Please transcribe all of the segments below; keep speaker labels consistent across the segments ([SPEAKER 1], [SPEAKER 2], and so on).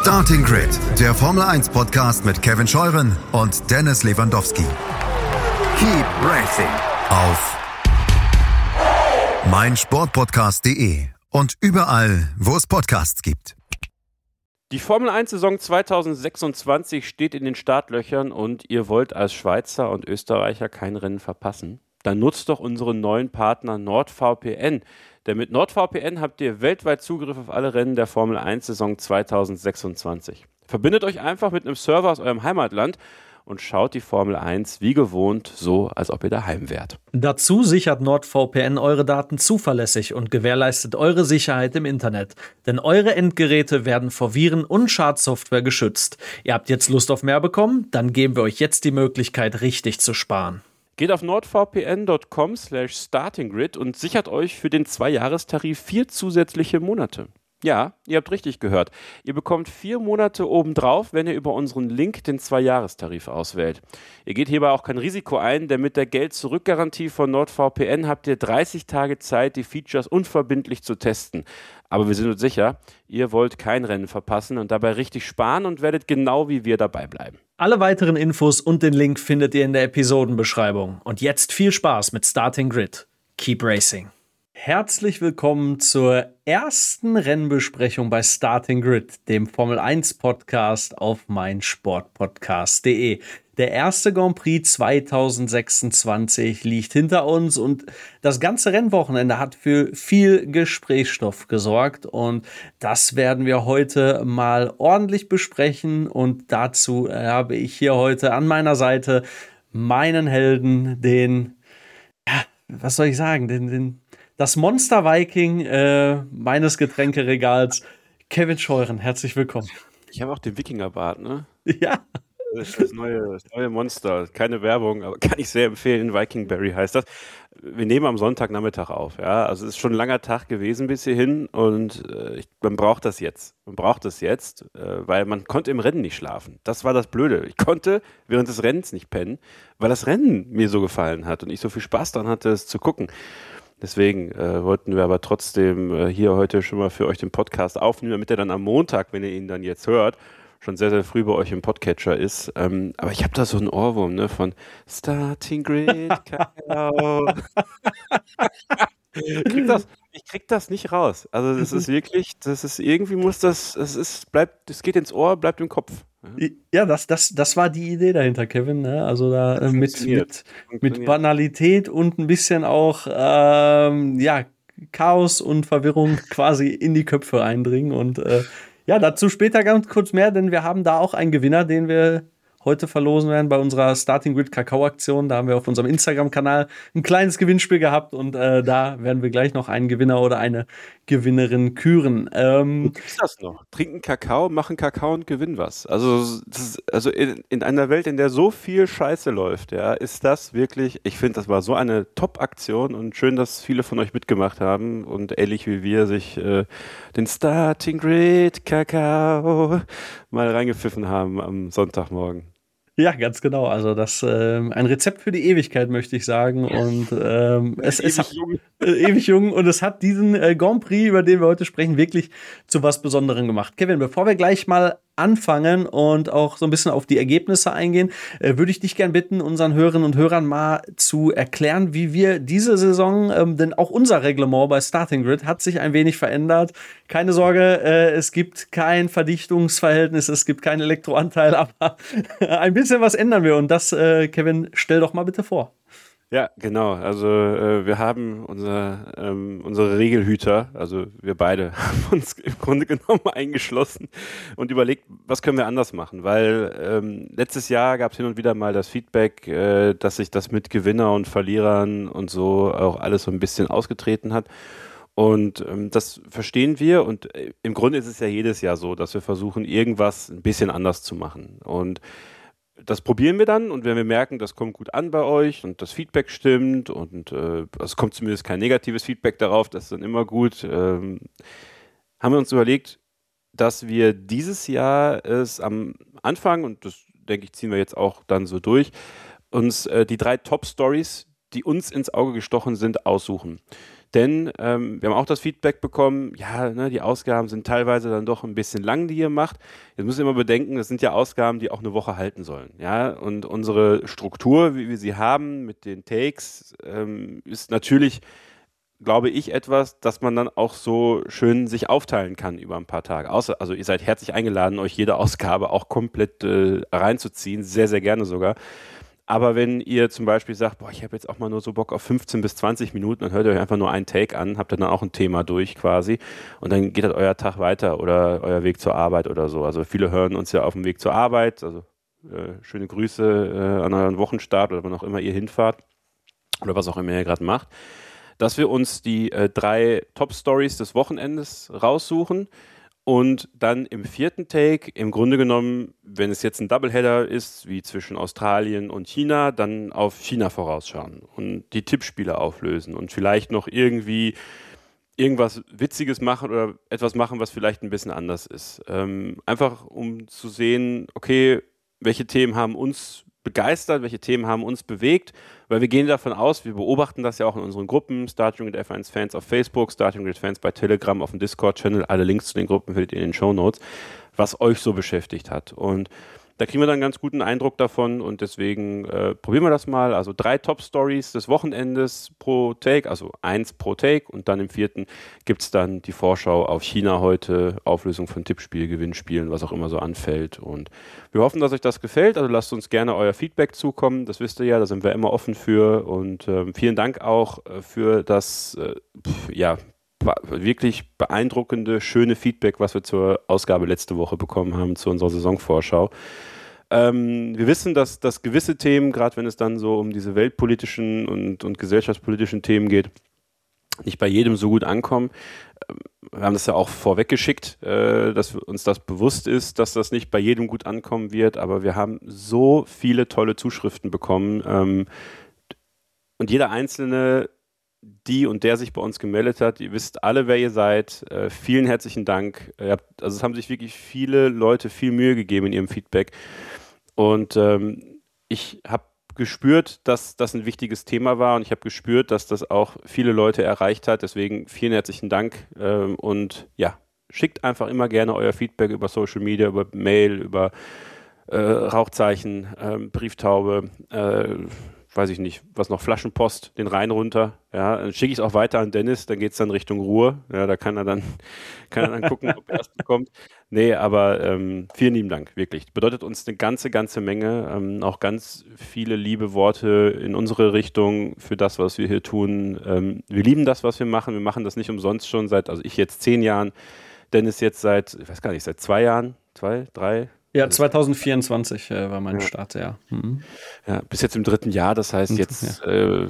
[SPEAKER 1] Starting Grid, der Formel 1 Podcast mit Kevin Scheuren und Dennis Lewandowski. Keep racing auf meinsportpodcast.de und überall, wo es Podcasts gibt.
[SPEAKER 2] Die Formel 1-Saison 2026 steht in den Startlöchern und ihr wollt als Schweizer und Österreicher kein Rennen verpassen? Dann nutzt doch unseren neuen Partner NordVPN. Denn mit NordVPN habt ihr weltweit Zugriff auf alle Rennen der Formel 1-Saison 2026. Verbindet euch einfach mit einem Server aus eurem Heimatland und schaut die Formel 1 wie gewohnt, so als ob ihr daheim wärt.
[SPEAKER 3] Dazu sichert NordVPN eure Daten zuverlässig und gewährleistet eure Sicherheit im Internet. Denn eure Endgeräte werden vor Viren und Schadsoftware geschützt. Ihr habt jetzt Lust auf mehr bekommen? Dann geben wir euch jetzt die Möglichkeit, richtig zu sparen.
[SPEAKER 2] Geht auf nordvpn.com/startinggrid und sichert euch für den 2-Jahrestarif 4 zusätzliche Monate. Ja, ihr habt richtig gehört. Ihr bekommt 4 Monate obendrauf, wenn ihr über unseren Link den 2-Jahrestarif auswählt. Ihr geht hierbei auch kein Risiko ein, denn mit der Geld-Zurück-Garantie von NordVPN habt ihr 30 Tage Zeit, die Features unverbindlich zu testen. Aber wir sind uns sicher, ihr wollt kein Rennen verpassen und dabei richtig sparen und werdet genau wie wir dabei bleiben.
[SPEAKER 3] Alle weiteren Infos und den Link findet ihr in der Episodenbeschreibung. Und jetzt viel Spaß mit Starting Grid. Keep racing. Herzlich willkommen zur ersten Rennbesprechung bei Starting Grid, dem Formel 1 Podcast auf meinsportpodcast.de. Der erste Grand Prix 2026 liegt hinter uns und das ganze Rennwochenende hat für viel Gesprächsstoff gesorgt und das werden wir heute mal ordentlich besprechen und dazu habe ich hier heute an meiner Seite meinen Helden, was soll ich sagen, das Monster Viking meines Getränkeregals, Kevin Scheuren. Herzlich willkommen.
[SPEAKER 2] Ich habe auch den Wikingerbart, ne?
[SPEAKER 3] Ja.
[SPEAKER 2] Das ist das neue Monster. Keine Werbung, aber kann ich sehr empfehlen. Vikingberry heißt das. Wir nehmen am Sonntagnachmittag auf. Ja? Also es ist schon ein langer Tag gewesen bis hierhin und man braucht das jetzt. Weil man konnte im Rennen nicht schlafen. Das war das Blöde. Ich konnte während des Rennens nicht pennen, weil das Rennen mir so gefallen hat und ich so viel Spaß daran hatte, es zu gucken. Deswegen wollten wir aber trotzdem hier heute schon mal für euch den Podcast aufnehmen, damit er dann am Montag, wenn ihr ihn dann jetzt hört, schon sehr, sehr früh bei euch im Podcatcher ist. Aber ich habe da so einen Ohrwurm, ne, von Starting Grid, Kakao. Ich krieg das nicht raus. Also das ist wirklich, es geht ins Ohr, bleibt im Kopf.
[SPEAKER 3] Ja, das war die Idee dahinter, Kevin. Ne? Also da mit Banalität und ein bisschen auch Chaos und Verwirrung quasi in die Köpfe eindringen. Und dazu später ganz kurz mehr, denn wir haben da auch einen Gewinner, den wir heute verlosen werden bei unserer Starting Grid Kakao-Aktion. Da haben wir auf unserem Instagram-Kanal ein kleines Gewinnspiel gehabt und da werden wir gleich noch einen Gewinner oder eine Gewinnerin küren.
[SPEAKER 2] Wie ist das noch? Trinken Kakao, machen Kakao und gewinnen was. Also in einer Welt, in der so viel Scheiße läuft, ja, ist das wirklich, ich finde, das war so eine Top-Aktion und schön, dass viele von euch mitgemacht haben und ähnlich wie wir sich den Starting Grid Kakao mal reingepfiffen haben am Sonntagmorgen.
[SPEAKER 3] Ja, ganz genau. Also das ein Rezept für die Ewigkeit, möchte ich sagen. Und es ist ewig jung. Und es hat diesen Grand Prix, über den wir heute sprechen, wirklich zu was Besonderem gemacht. Kevin, bevor wir gleich mal anfangen und auch so ein bisschen auf die Ergebnisse eingehen, würde ich dich gern bitten, unseren Hörerinnen und Hörern mal zu erklären, wie wir diese Saison, denn auch unser Reglement bei Starting Grid hat sich ein wenig verändert. Keine Sorge, es gibt kein Verdichtungsverhältnis, es gibt keinen Elektroanteil, aber ein bisschen was ändern wir und das, Kevin, stell doch mal bitte vor.
[SPEAKER 2] Ja, genau. Also wir haben unsere Regelhüter, also wir beide, haben uns im Grunde genommen eingeschlossen und überlegt, was können wir anders machen, weil letztes Jahr gab es hin und wieder mal das Feedback, dass sich das mit Gewinner und Verlierern und so auch alles so ein bisschen ausgetreten hat. Und das verstehen wir und im Grunde ist es ja jedes Jahr so, dass wir versuchen, irgendwas ein bisschen anders zu machen. Und das probieren wir dann und wenn wir merken, das kommt gut an bei euch und das Feedback stimmt und es kommt zumindest kein negatives Feedback darauf, das ist dann immer gut, haben wir uns überlegt, dass wir dieses Jahr es am Anfang, und das denke ich, ziehen wir jetzt auch dann so durch, uns die 3 Top-Stories, die uns ins Auge gestochen sind, aussuchen. Denn wir haben auch das Feedback bekommen, ja, ne, die Ausgaben sind teilweise dann doch ein bisschen lang, die ihr macht. Jetzt müsst ihr immer bedenken, das sind ja Ausgaben, die auch eine Woche halten sollen. Ja? Und unsere Struktur, wie wir sie haben mit den Takes, ist natürlich, glaube ich, etwas, das man dann auch so schön sich aufteilen kann über ein paar Tage. Also ihr seid herzlich eingeladen, euch jede Ausgabe auch komplett reinzuziehen, sehr, sehr gerne sogar. Aber wenn ihr zum Beispiel sagt, boah, ich habe jetzt auch mal nur so Bock auf 15 bis 20 Minuten, dann hört ihr euch einfach nur einen Take an, habt dann auch ein Thema durch quasi und dann geht halt euer Tag weiter oder euer Weg zur Arbeit oder so. Also viele hören uns ja auf dem Weg zur Arbeit, also schöne Grüße an euren Wochenstart oder wann auch immer ihr hinfahrt oder was auch immer ihr gerade macht, dass wir uns die 3 Top-Stories des Wochenendes raussuchen und dann im 4. Take, im Grunde genommen, wenn es jetzt ein Doubleheader ist, wie zwischen Australien und China, dann auf China vorausschauen und die Tippspiele auflösen und vielleicht noch irgendwie irgendwas Witziges machen oder etwas machen, was vielleicht ein bisschen anders ist. Einfach um zu sehen, okay, welche Themen haben uns begeistert, welche Themen haben uns bewegt, weil wir gehen davon aus, wir beobachten das ja auch in unseren Gruppen, Starting Grid F1 Fans auf Facebook, Starting Grid Fans bei Telegram, auf dem Discord-Channel, alle Links zu den Gruppen findet ihr in den Shownotes, was euch so beschäftigt hat. Und da kriegen wir dann einen ganz guten Eindruck davon und deswegen probieren wir das mal. Also 3 Top-Stories des Wochenendes pro Take, also 1 pro Take und dann im 4. gibt es dann die Vorschau auf China heute, Auflösung von Tippspiel, Gewinnspielen, was auch immer so anfällt. Und wir hoffen, dass euch das gefällt. Also lasst uns gerne euer Feedback zukommen. Das wisst ihr ja, da sind wir immer offen für. Und vielen Dank auch für das, wirklich beeindruckende, schöne Feedback, was wir zur Ausgabe letzte Woche bekommen haben, zu unserer Saisonvorschau. Wir wissen, dass gewisse Themen, gerade wenn es dann so um diese weltpolitischen und gesellschaftspolitischen Themen geht, nicht bei jedem so gut ankommen. Wir haben das ja auch vorweggeschickt, dass uns das bewusst ist, dass das nicht bei jedem gut ankommen wird, aber wir haben so viele tolle Zuschriften bekommen und jeder Einzelne, die und der sich bei uns gemeldet hat, ihr wisst alle, wer ihr seid. Vielen herzlichen Dank. Es haben sich wirklich viele Leute viel Mühe gegeben in ihrem Feedback. Und ich habe gespürt, dass das ein wichtiges Thema war und ich habe gespürt, dass das auch viele Leute erreicht hat. Deswegen vielen herzlichen Dank und ja, schickt einfach immer gerne euer Feedback über Social Media, über Mail, über Rauchzeichen, Brieftaube, weiß ich nicht, was noch, Flaschenpost, den Rhein runter. Ja, dann schicke ich es auch weiter an Dennis, dann geht es dann Richtung Ruhr. Ja, da kann er dann gucken, ob er es bekommt. Nee, aber vielen lieben Dank, wirklich. Bedeutet uns eine ganze Menge. Auch ganz viele liebe Worte in unsere Richtung für das, was wir hier tun. Wir lieben das, was wir machen. Wir machen das nicht umsonst schon also ich jetzt 10 Jahren, Dennis jetzt seit 2 Jahren, 2, 3.
[SPEAKER 3] Ja, 2024 war mein Start, ja. Mhm.
[SPEAKER 2] Ja, bis jetzt im 3. Jahr, das heißt jetzt,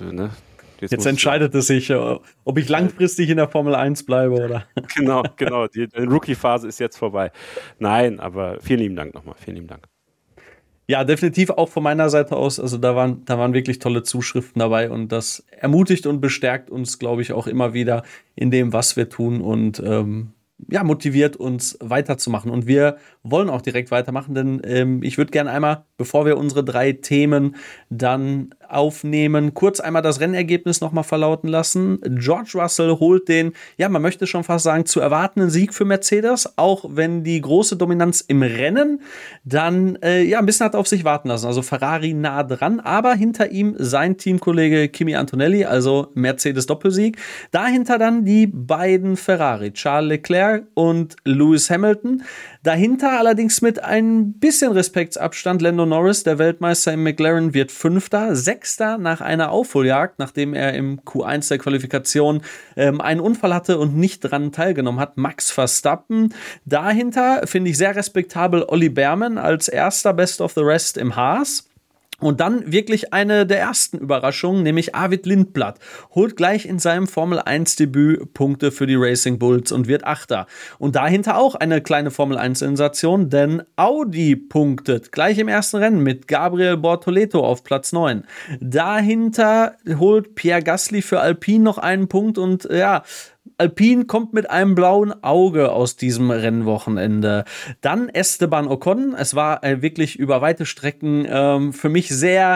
[SPEAKER 3] jetzt entscheidet es sich, ob ich langfristig in der Formel 1 bleibe oder.
[SPEAKER 2] Genau, die Rookie-Phase ist jetzt vorbei. Nein, aber vielen lieben Dank nochmal, vielen lieben Dank.
[SPEAKER 3] Ja, definitiv auch von meiner Seite aus, also da waren wirklich tolle Zuschriften dabei und das ermutigt und bestärkt uns, glaube ich, auch immer wieder in dem, was wir tun und motiviert uns weiterzumachen. Und wir wollen auch direkt weitermachen, denn ich würde gerne einmal, bevor wir unsere 3 Themen dann aufnehmen, kurz einmal das Rennergebnis nochmal verlauten lassen. George Russell holt den, man möchte schon fast sagen, zu erwartenden Sieg für Mercedes, auch wenn die große Dominanz im Rennen dann ein bisschen hat auf sich warten lassen. Also Ferrari nah dran, aber hinter ihm sein Teamkollege Kimi Antonelli, also Mercedes-Doppelsieg. Dahinter dann die beiden Ferrari, Charles Leclerc und Lewis Hamilton. Dahinter allerdings mit ein bisschen Respektsabstand Lando Norris, der Weltmeister im McLaren, wird 5., 6. nach einer Aufholjagd, nachdem er im Q1 der Qualifikation einen Unfall hatte und nicht dran teilgenommen hat, Max Verstappen. Dahinter finde ich sehr respektabel Olli Behrmann als erster Best of the Rest im Haas. Und dann wirklich eine der ersten Überraschungen, nämlich Arvid Lindblad, holt gleich in seinem Formel-1-Debüt Punkte für die Racing Bulls und wird 8. Und dahinter auch eine kleine Formel-1-Sensation, denn Audi punktet gleich im ersten Rennen mit Gabriel Bortoleto auf Platz 9. Dahinter holt Pierre Gasly für Alpine noch einen Punkt und Alpine kommt mit einem blauen Auge aus diesem Rennwochenende. Dann Esteban Ocon. Es war wirklich über weite Strecken für mich sehr,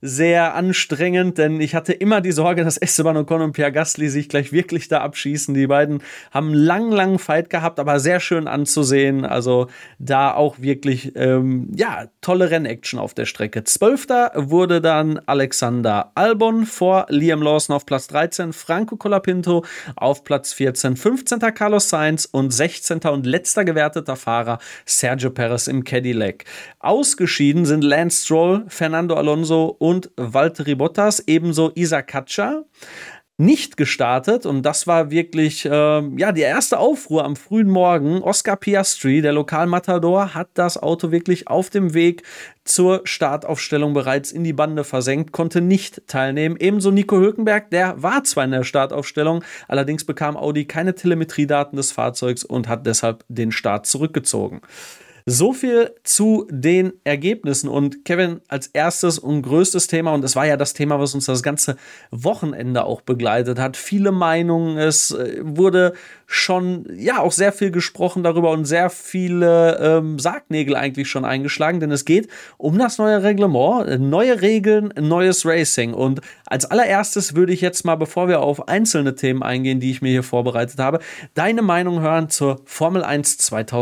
[SPEAKER 3] sehr anstrengend, denn ich hatte immer die Sorge, dass Esteban Ocon und Pierre Gasly sich gleich wirklich da abschießen. Die beiden haben einen langen Fight gehabt, aber sehr schön anzusehen. Also da auch wirklich, tolle Rennaction auf der Strecke. 12. wurde dann Alexander Albon vor Liam Lawson auf Platz 13, Franco Colapinto auf Platz 14, 15. Carlos Sainz und 16. und letzter gewerteter Fahrer Sergio Perez im Cadillac. Ausgeschieden sind Lance Stroll, Fernando Alonso und Valtteri Bottas, ebenso Isa Katja. Nicht gestartet, und das war wirklich die erste Aufruhr am frühen Morgen. Oscar Piastri, der Lokalmatador, hat das Auto wirklich auf dem Weg zur Startaufstellung bereits in die Bande versenkt, konnte nicht teilnehmen. Ebenso Nico Hülkenberg, der war zwar in der Startaufstellung, allerdings bekam Audi keine Telemetriedaten des Fahrzeugs und hat deshalb den Start zurückgezogen. So viel zu den Ergebnissen. Und Kevin, als erstes und größtes Thema, und es war ja das Thema, was uns das ganze Wochenende auch begleitet hat, viele Meinungen, es wurde schon auch sehr viel gesprochen darüber und sehr viele Sargnägel eigentlich schon eingeschlagen, denn es geht um das neue Reglement, neue Regeln, neues Racing. Und als allererstes würde ich jetzt mal, bevor wir auf einzelne Themen eingehen, die ich mir hier vorbereitet habe, deine Meinung hören zur Formel 1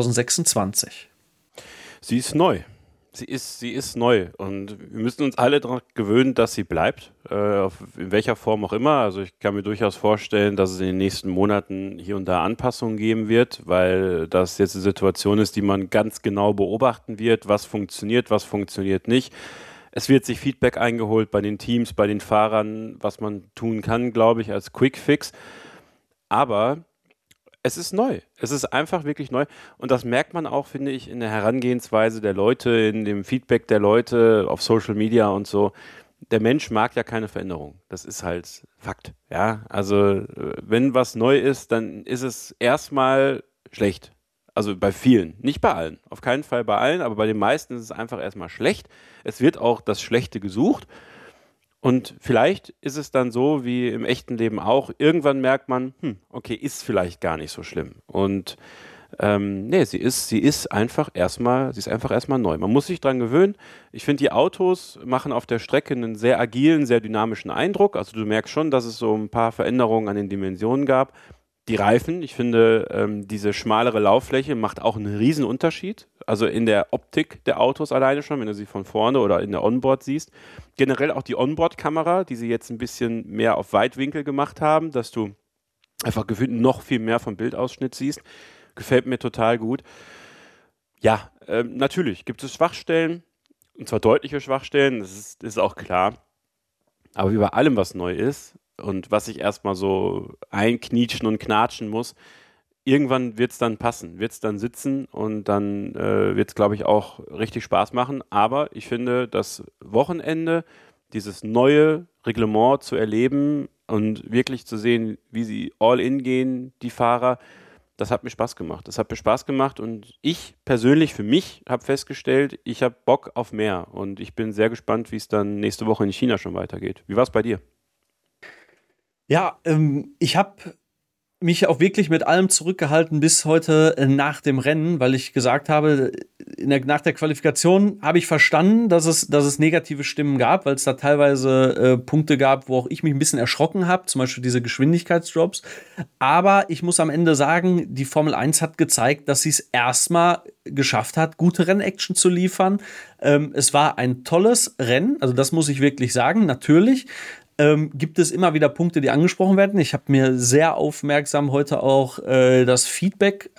[SPEAKER 3] 2026.
[SPEAKER 2] Sie ist neu. Sie ist neu und wir müssen uns alle daran gewöhnen, dass sie bleibt, in welcher Form auch immer. Also ich kann mir durchaus vorstellen, dass es in den nächsten Monaten hier und da Anpassungen geben wird, weil das jetzt eine Situation ist, die man ganz genau beobachten wird, was funktioniert nicht. Es wird sich Feedback eingeholt bei den Teams, bei den Fahrern, was man tun kann, glaube ich, als Quickfix. Aber es ist neu. Es ist einfach wirklich neu. Und das merkt man auch, finde ich, in der Herangehensweise der Leute, in dem Feedback der Leute auf Social Media und so. Der Mensch mag ja keine Veränderung. Das ist halt Fakt. Ja, also wenn was neu ist, dann ist es erstmal schlecht. Also bei vielen, nicht bei allen. Auf keinen Fall bei allen, aber bei den meisten ist es einfach erstmal schlecht. Es wird auch das Schlechte gesucht. Und vielleicht ist es dann so, wie im echten Leben auch, irgendwann merkt man, okay, ist vielleicht gar nicht so schlimm. Und sie ist einfach erstmal neu. Man muss sich dran gewöhnen. Ich finde, die Autos machen auf der Strecke einen sehr agilen, sehr dynamischen Eindruck. Also du merkst schon, dass es so ein paar Veränderungen an den Dimensionen gab. Die Reifen, ich finde, diese schmalere Lauffläche macht auch einen riesen Unterschied. Also in der Optik der Autos alleine schon, wenn du sie von vorne oder in der Onboard siehst. Generell auch die Onboard-Kamera, die sie jetzt ein bisschen mehr auf Weitwinkel gemacht haben, dass du einfach gefühlt noch viel mehr vom Bildausschnitt siehst. Gefällt mir total gut. Ja, natürlich gibt es Schwachstellen, und zwar deutliche Schwachstellen, das ist auch klar. Aber wie bei allem, was neu ist, und was ich erstmal so einknietschen und knatschen muss, irgendwann wird es dann passen, wird es dann sitzen und dann wird es, glaube ich, auch richtig Spaß machen. Aber ich finde, das Wochenende, dieses neue Reglement zu erleben und wirklich zu sehen, wie sie all in gehen, die Fahrer, das hat mir Spaß gemacht. Das hat mir Spaß gemacht und ich persönlich für mich habe festgestellt, ich habe Bock auf mehr und ich bin sehr gespannt, wie es dann nächste Woche in China schon weitergeht. Wie war es bei dir?
[SPEAKER 3] Ja, ich habe mich auch wirklich mit allem zurückgehalten bis heute nach dem Rennen, weil ich gesagt habe, nach der Qualifikation habe ich verstanden, dass es negative Stimmen gab, weil es da teilweise Punkte gab, wo auch ich mich ein bisschen erschrocken habe, zum Beispiel diese Geschwindigkeitsdrops. Aber ich muss am Ende sagen, die Formel 1 hat gezeigt, dass sie es erstmal geschafft hat, gute Rennaction zu liefern. Es war ein tolles Rennen, also das muss ich wirklich sagen, natürlich. Gibt es immer wieder Punkte, die angesprochen werden. Ich habe mir sehr aufmerksam heute auch das Feedback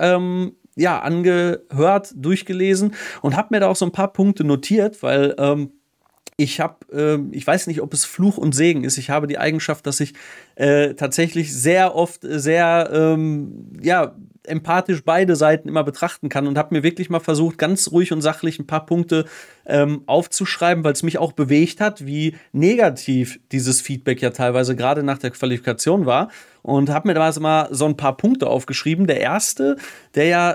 [SPEAKER 3] angehört, durchgelesen und habe mir da auch so ein paar Punkte notiert, weil ich weiß nicht, ob es Fluch und Segen ist. Ich habe die Eigenschaft, dass ich tatsächlich sehr oft sehr empathisch beide Seiten immer betrachten kann und habe mir wirklich mal versucht, ganz ruhig und sachlich ein paar Punkte aufzuschreiben, weil es mich auch bewegt hat, wie negativ dieses Feedback ja teilweise gerade nach der Qualifikation war und habe mir da mal so ein paar Punkte aufgeschrieben. Der erste, der ja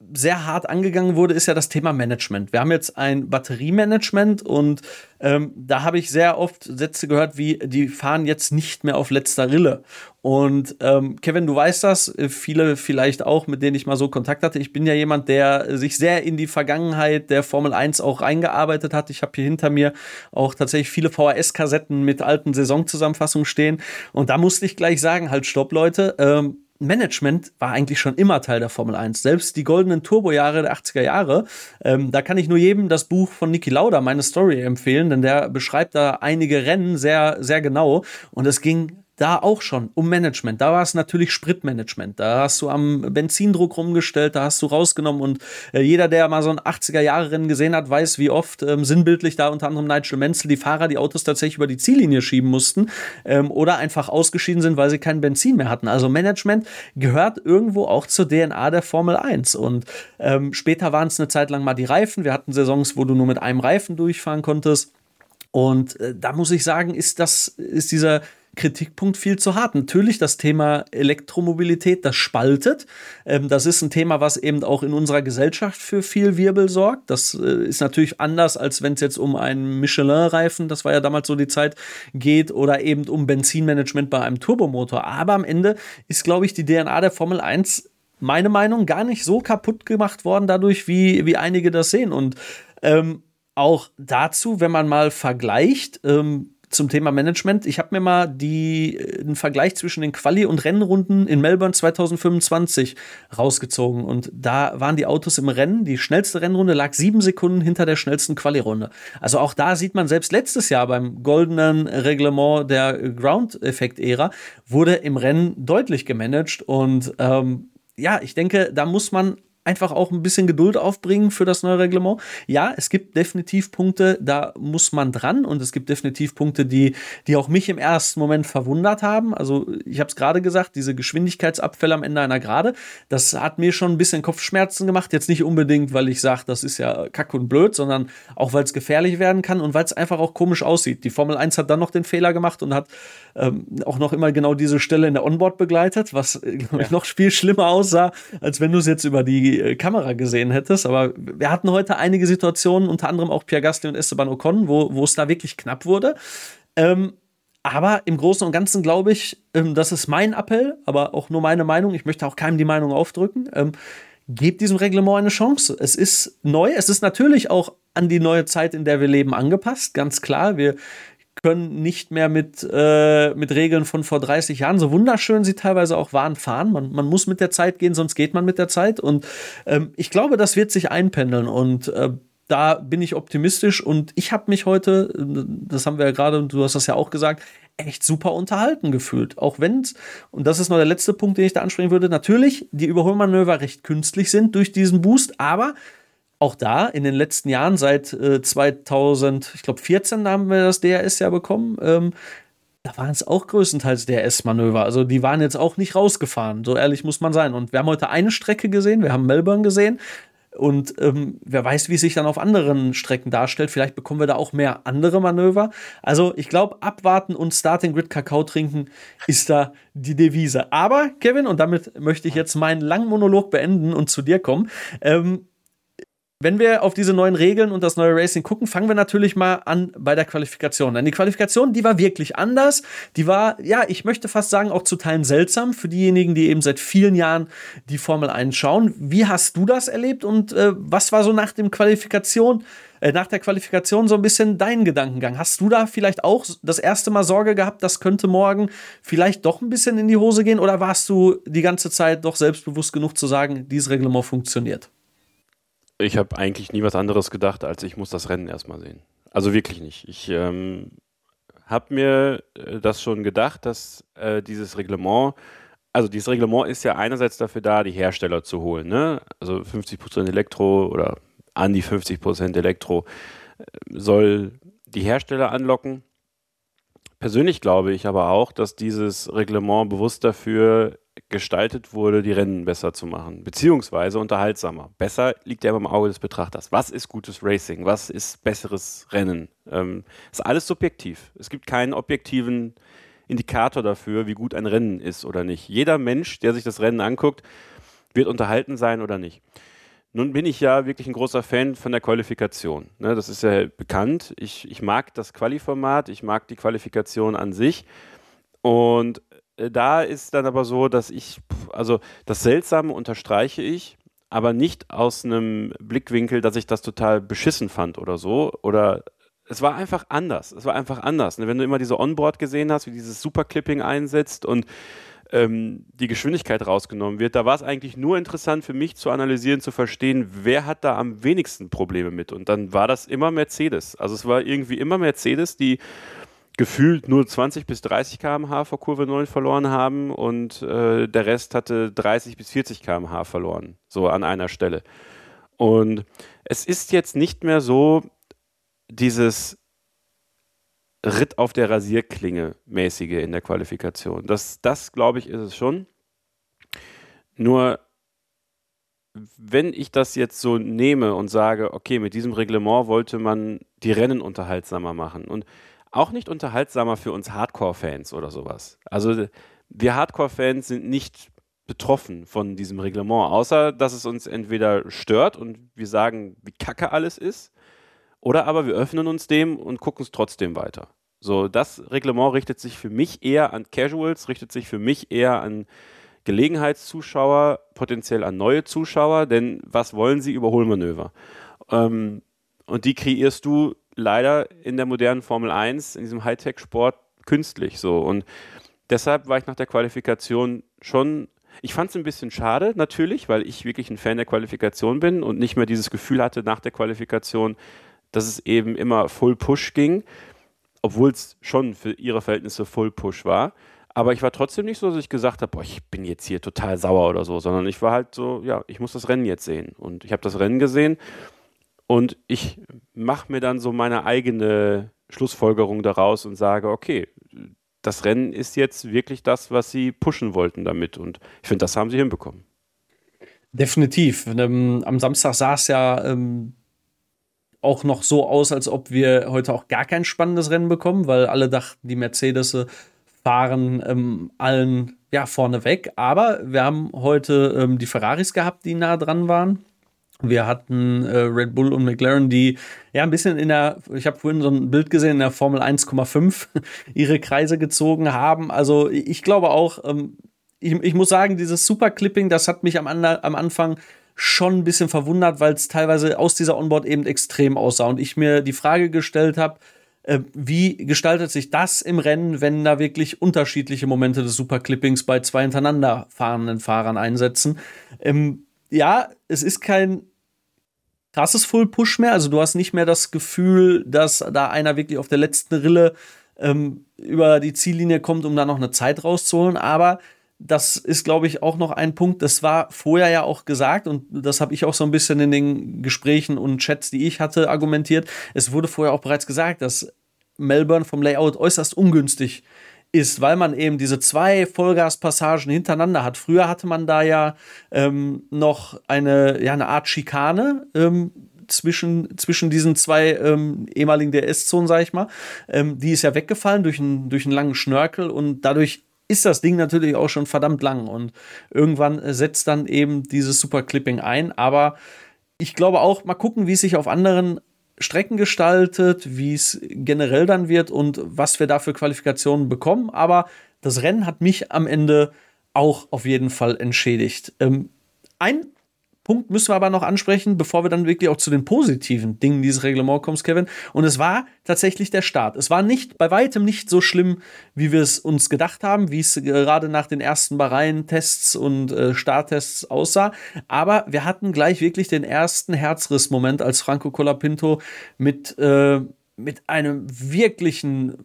[SPEAKER 3] sehr hart angegangen wurde, ist ja das Thema Management. Wir haben jetzt ein Batteriemanagement und da habe ich sehr oft Sätze gehört wie, die fahren jetzt nicht mehr auf letzter Rille. Und Kevin, du weißt das, viele vielleicht auch, mit denen ich mal so Kontakt hatte. Ich bin ja jemand, der sich sehr in die Vergangenheit der Formel 1 auch reingearbeitet hat. Ich habe hier hinter mir auch tatsächlich viele VHS-Kassetten mit alten Saisonzusammenfassungen stehen. Und da musste ich gleich sagen, halt stopp, Leute, Management war eigentlich schon immer Teil der Formel 1. Selbst die goldenen Turbojahre der 80er Jahre, da kann ich nur jedem das Buch von Niki Lauda, Meine Story, empfehlen, denn der beschreibt da einige Rennen sehr, sehr genau. Und es ging da auch schon um Management. Da war es natürlich Spritmanagement. Da hast du am Benzindruck rumgestellt, da hast du rausgenommen und jeder, der mal so ein 80er-Jahre-Rennen gesehen hat, weiß, wie oft sinnbildlich da unter anderem Nigel Mansell die Fahrer die Autos tatsächlich über die Ziellinie schieben mussten oder einfach ausgeschieden sind, weil sie kein Benzin mehr hatten. Also Management gehört irgendwo auch zur DNA der Formel 1 und später waren es eine Zeit lang mal die Reifen. Wir hatten Saisons, wo du nur mit einem Reifen durchfahren konntest und da muss ich sagen, ist dieser Kritikpunkt viel zu hart. Natürlich das Thema Elektromobilität, das spaltet. Das ist ein Thema, was eben auch in unserer Gesellschaft für viel Wirbel sorgt. Das ist natürlich anders, als wenn es jetzt um einen Michelin-Reifen, das war ja damals so die Zeit, geht oder eben um Benzinmanagement bei einem Turbomotor. Aber am Ende ist, glaube ich, die DNA der Formel 1, meine Meinung, gar nicht so kaputt gemacht worden dadurch, wie einige das sehen. Und auch dazu, wenn man mal vergleicht, zum Thema Management. Ich habe mir mal einen Vergleich zwischen den Quali- und Rennrunden in Melbourne 2025 rausgezogen. Und da waren die Autos im Rennen, die schnellste Rennrunde lag 7 Sekunden hinter der schnellsten Quali-Runde. Also auch da sieht man, selbst letztes Jahr beim goldenen Reglement der Ground-Effekt-Ära wurde im Rennen deutlich gemanagt. Und ich denke, da muss man einfach auch ein bisschen Geduld aufbringen für das neue Reglement. Ja, es gibt definitiv Punkte, da muss man dran und es gibt definitiv Punkte, die auch mich im ersten Moment verwundert haben. Also ich habe es gerade gesagt, diese Geschwindigkeitsabfälle am Ende einer Gerade, das hat mir schon ein bisschen Kopfschmerzen gemacht. Jetzt nicht unbedingt, weil ich sage, das ist ja kack und blöd, sondern auch, weil es gefährlich werden kann und weil es einfach auch komisch aussieht. Die Formel 1 hat dann noch den Fehler gemacht und hat auch noch immer genau diese Stelle in der Onboard begleitet, was noch viel schlimmer aussah, als wenn du es jetzt über die Kamera gesehen hättest, aber wir hatten heute einige Situationen, unter anderem auch Pierre Gasly und Esteban Ocon, wo es da wirklich knapp wurde. Aber im Großen und Ganzen glaube ich, das ist mein Appell, aber auch nur meine Meinung, ich möchte auch keinem die Meinung aufdrücken, gebt diesem Reglement eine Chance. Es ist neu, es ist natürlich auch an die neue Zeit, in der wir leben, angepasst, ganz klar. Wir können nicht mehr mit Regeln von vor 30 Jahren, so wunderschön sie teilweise auch waren, fahren. Man muss mit der Zeit gehen, sonst geht man mit der Zeit. Und ich glaube, das wird sich einpendeln. Und da bin ich optimistisch. Und ich habe mich heute, das haben wir ja gerade, und du hast das ja auch gesagt, echt super unterhalten gefühlt. Auch wenn es, und das ist noch der letzte Punkt, den ich da ansprechen würde, natürlich die Überholmanöver recht künstlich sind durch diesen Boost, aber auch da in den letzten Jahren, seit 2014 haben wir das DRS ja bekommen, da waren es auch größtenteils DRS-Manöver. Also die waren jetzt auch nicht rausgefahren, so ehrlich muss man sein. Und wir haben heute eine Strecke gesehen, wir haben Melbourne gesehen. Und wer weiß, wie es sich dann auf anderen Strecken darstellt. Vielleicht bekommen wir da auch mehr andere Manöver. Also ich glaube, abwarten und Starting Grid Kakao trinken ist da die Devise. Aber Kevin, und damit möchte ich jetzt meinen langen Monolog beenden und zu dir kommen, wenn wir auf diese neuen Regeln und das neue Racing gucken, fangen wir natürlich mal an bei der Qualifikation. Denn die Qualifikation, die war wirklich anders. Die war, ja, ich möchte fast sagen, auch zu Teilen seltsam für diejenigen, die eben seit vielen Jahren die Formel 1 schauen. Wie hast du das erlebt und was war so nach der Qualifikation so ein bisschen dein Gedankengang? Hast du da vielleicht auch das erste Mal Sorge gehabt, das könnte morgen vielleicht doch ein bisschen in die Hose gehen? Oder warst du die ganze Zeit doch selbstbewusst genug zu sagen, dieses Reglement funktioniert?
[SPEAKER 2] Ich habe eigentlich nie was anderes gedacht, als ich muss das Rennen erstmal sehen. Also wirklich nicht. Ich habe mir das schon gedacht, dass dieses Reglement ist ja einerseits dafür da, die Hersteller zu holen, ne? Also 50% Elektro oder an die 50% Elektro soll die Hersteller anlocken. Persönlich glaube ich aber auch, dass dieses Reglement bewusst dafür gestaltet wurde, die Rennen besser zu machen, beziehungsweise unterhaltsamer. Besser liegt ja immer im Auge des Betrachters. Was ist gutes Racing? Was ist besseres Rennen? Ist alles subjektiv. Es gibt keinen objektiven Indikator dafür, wie gut ein Rennen ist oder nicht. Jeder Mensch, der sich das Rennen anguckt, wird unterhalten sein oder nicht. Nun bin ich ja wirklich ein großer Fan von der Qualifikation. Ne, das ist ja bekannt. Ich mag das Quali-Format, ich mag die Qualifikation an sich. Und da ist dann aber so, dass also das Seltsame unterstreiche ich, aber nicht aus einem Blickwinkel, dass ich das total beschissen fand oder so. Oder es war einfach anders. Es war einfach anders. Ne, wenn du immer diese Onboard gesehen hast, wie dieses Superclipping einsetzt und die Geschwindigkeit rausgenommen wird, da war es eigentlich nur interessant für mich zu analysieren, zu verstehen, wer hat da am wenigsten Probleme mit. Und dann war das immer Mercedes. Also es war irgendwie immer Mercedes, die gefühlt nur 20 bis 30 km/h vor Kurve 9 verloren haben und der Rest hatte 30 bis 40 km/h verloren, so an einer Stelle. Und es ist jetzt nicht mehr so dieses Ritt auf der Rasierklinge mäßige in der Qualifikation. Das glaube ich, ist es schon. Nur, wenn ich das jetzt so nehme und sage, okay, mit diesem Reglement wollte man die Rennen unterhaltsamer machen und auch nicht unterhaltsamer für uns Hardcore-Fans oder sowas. Also wir Hardcore-Fans sind nicht betroffen von diesem Reglement, außer dass es uns entweder stört und wir sagen, wie kacke alles ist, oder aber wir öffnen uns dem und gucken es trotzdem weiter. So, das Reglement richtet sich für mich eher an Casuals, richtet sich für mich eher an Gelegenheitszuschauer, potenziell an neue Zuschauer, denn was wollen sie? Überholmanöver. Und die kreierst du leider in der modernen Formel 1, in diesem Hightech-Sport, künstlich so. Und deshalb war ich nach der Qualifikation schon, ich fand es ein bisschen schade, natürlich, weil ich wirklich ein Fan der Qualifikation bin und nicht mehr dieses Gefühl hatte nach der Qualifikation, dass es eben immer Full Push ging, obwohl es schon für ihre Verhältnisse Full Push war. Aber ich war trotzdem nicht so, dass ich gesagt habe, boah, ich bin jetzt hier total sauer oder so, sondern ich war halt so, ja, ich muss das Rennen jetzt sehen. Und ich habe das Rennen gesehen und ich mache mir dann so meine eigene Schlussfolgerung daraus und sage, okay, das Rennen ist jetzt wirklich das, was sie pushen wollten damit. Und ich finde, das haben sie hinbekommen.
[SPEAKER 3] Definitiv. Am Samstag sah es ja auch noch so aus, als ob wir heute auch gar kein spannendes Rennen bekommen, weil alle dachten, die Mercedes fahren allen vorne weg. Aber wir haben heute die Ferraris gehabt, die nah dran waren. Wir hatten Red Bull und McLaren, die ein bisschen ich habe vorhin so ein Bild gesehen, in der Formel 1,5 ihre Kreise gezogen haben. Also ich glaube auch, ich muss sagen, dieses Superclipping, das hat mich am Anfang schon ein bisschen verwundert, weil es teilweise aus dieser Onboard eben extrem aussah. Und ich mir die Frage gestellt habe, wie gestaltet sich das im Rennen, wenn da wirklich unterschiedliche Momente des Superclippings bei zwei hintereinander fahrenden Fahrern einsetzen? Es ist kein krasses Full-Push mehr. Also du hast nicht mehr das Gefühl, dass da einer wirklich auf der letzten Rille über die Ziellinie kommt, um da noch eine Zeit rauszuholen. Aber das ist, glaube ich, auch noch ein Punkt, das war vorher ja auch gesagt und das habe ich auch so ein bisschen in den Gesprächen und Chats, die ich hatte, argumentiert. Es wurde vorher auch bereits gesagt, dass Melbourne vom Layout äußerst ungünstig ist, weil man eben diese 2 Vollgaspassagen hintereinander hat. Früher hatte man da ja noch eine Art Schikane zwischen diesen 2 ehemaligen DRS-Zonen, sag ich mal. Die ist ja weggefallen durch einen langen Schnörkel und dadurch ist das Ding natürlich auch schon verdammt lang und irgendwann setzt dann eben dieses Superclipping ein, aber ich glaube auch, mal gucken, wie es sich auf anderen Strecken gestaltet, wie es generell dann wird und was wir da für Qualifikationen bekommen, aber das Rennen hat mich am Ende auch auf jeden Fall entschädigt. Ein Punkt müssen wir aber noch ansprechen, bevor wir dann wirklich auch zu den positiven Dingen dieses Reglement kommen, Kevin. Und es war tatsächlich der Start. Es war bei weitem nicht so schlimm, wie wir es uns gedacht haben, wie es gerade nach den ersten Bahrain-Tests und Starttests aussah. Aber wir hatten gleich wirklich den ersten Herzrissmoment, als Franco Colapinto mit einem wirklichen,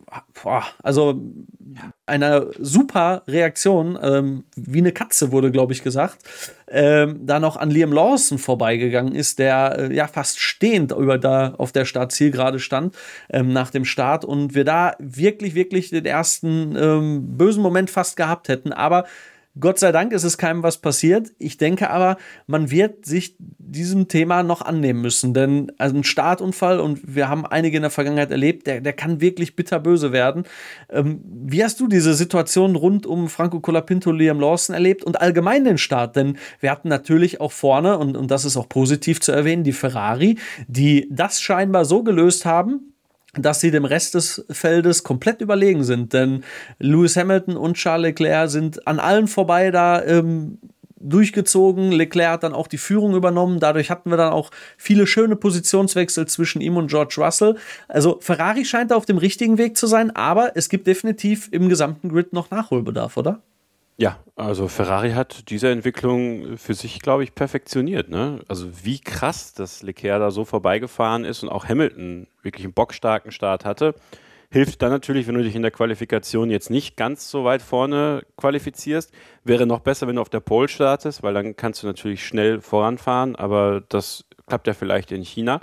[SPEAKER 3] einer super Reaktion, wie eine Katze wurde, glaube ich, gesagt, da noch an Liam Lawson vorbeigegangen ist, der fast stehend auf der Startzielgerade stand nach dem Start und wir da wirklich, wirklich den ersten bösen Moment fast gehabt hätten, aber Gott sei Dank ist es keinem was passiert. Ich denke aber, man wird sich diesem Thema noch annehmen müssen, denn also ein Startunfall, und wir haben einige in der Vergangenheit erlebt, der kann wirklich bitterböse werden. Wie hast du diese Situation rund um Franco Colapinto, Liam Lawson erlebt und allgemein den Start? Denn wir hatten natürlich auch vorne, und das ist auch positiv zu erwähnen, die Ferrari, die das scheinbar so gelöst haben, dass sie dem Rest des Feldes komplett überlegen sind. Denn Lewis Hamilton und Charles Leclerc sind an allen vorbei da durchgezogen. Leclerc hat dann auch die Führung übernommen. Dadurch hatten wir dann auch viele schöne Positionswechsel zwischen ihm und George Russell. Also Ferrari scheint da auf dem richtigen Weg zu sein, aber es gibt definitiv im gesamten Grid noch Nachholbedarf, oder?
[SPEAKER 2] Ja, also Ferrari hat diese Entwicklung für sich, glaube ich, perfektioniert, ne? Also wie krass, dass Leclerc da so vorbeigefahren ist und auch Hamilton wirklich einen bockstarken Start hatte, hilft dann natürlich, wenn du dich in der Qualifikation jetzt nicht ganz so weit vorne qualifizierst. Wäre noch besser, wenn du auf der Pole startest, weil dann kannst du natürlich schnell voranfahren, aber das klappt ja vielleicht in China.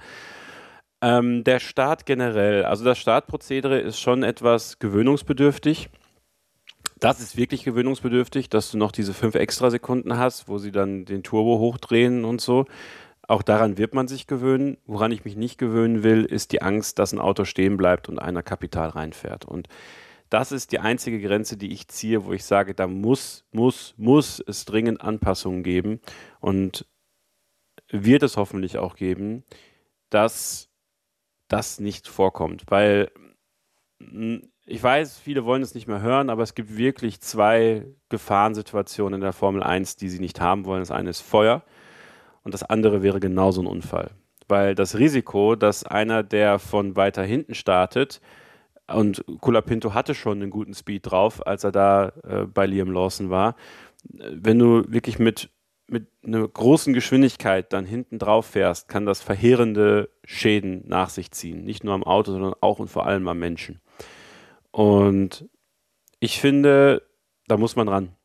[SPEAKER 2] Der Start generell, also das Startprozedere ist schon etwas gewöhnungsbedürftig. Das ist wirklich gewöhnungsbedürftig, dass du noch diese 5 Extrasekunden hast, wo sie dann den Turbo hochdrehen und so. Auch daran wird man sich gewöhnen. Woran ich mich nicht gewöhnen will, ist die Angst, dass ein Auto stehen bleibt und einer Kapital reinfährt. Und das ist die einzige Grenze, die ich ziehe, wo ich sage, da muss es dringend Anpassungen geben und wird es hoffentlich auch geben, dass das nicht vorkommt. Weil ich weiß, viele wollen es nicht mehr hören, aber es gibt wirklich 2 Gefahrensituationen in der Formel 1, die sie nicht haben wollen. Das eine ist Feuer und das andere wäre genauso ein Unfall. Weil das Risiko, dass einer, der von weiter hinten startet, und Colapinto hatte schon einen guten Speed drauf, als er da bei Liam Lawson war, wenn du wirklich mit einer großen Geschwindigkeit dann hinten drauf fährst, kann das verheerende Schäden nach sich ziehen. Nicht nur am Auto, sondern auch und vor allem am Menschen. Und ich finde, da muss man ran.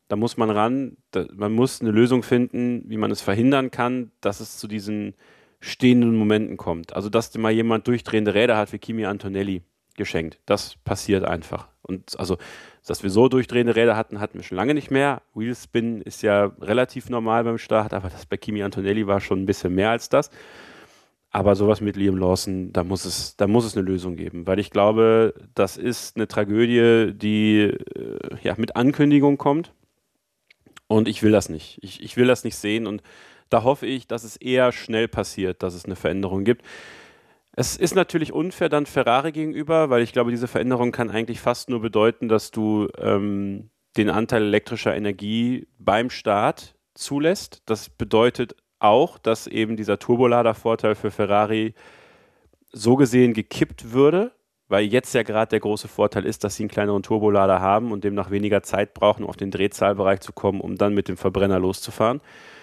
[SPEAKER 2] Man muss eine Lösung finden, wie man es verhindern kann, dass es zu diesen stehenden Momenten kommt. Also, dass mal jemand durchdrehende Räder hat wie Kimi Antonelli geschenkt. Das passiert einfach. Und also, dass wir so durchdrehende Räder hatten wir schon lange nicht mehr. Wheelspin ist ja relativ normal beim Start, aber das bei Kimi Antonelli war schon ein bisschen mehr als das. Aber sowas mit Liam Lawson, da muss es eine Lösung geben, weil ich glaube, das ist eine Tragödie, die mit Ankündigung kommt und ich will das nicht. Ich will das nicht sehen und da hoffe ich, dass es eher schnell passiert, dass es eine Veränderung gibt. Es ist natürlich unfair dann Ferrari gegenüber, weil ich glaube, diese Veränderung kann eigentlich fast nur bedeuten, dass du den Anteil elektrischer Energie beim Start zulässt. Das bedeutet auch, dass eben dieser Turbolader-Vorteil für Ferrari so gesehen gekippt würde, weil jetzt ja gerade der große Vorteil ist, dass sie einen kleineren Turbolader haben und demnach weniger Zeit brauchen, um auf den Drehzahlbereich zu kommen, um dann mit dem Verbrenner loszufahren.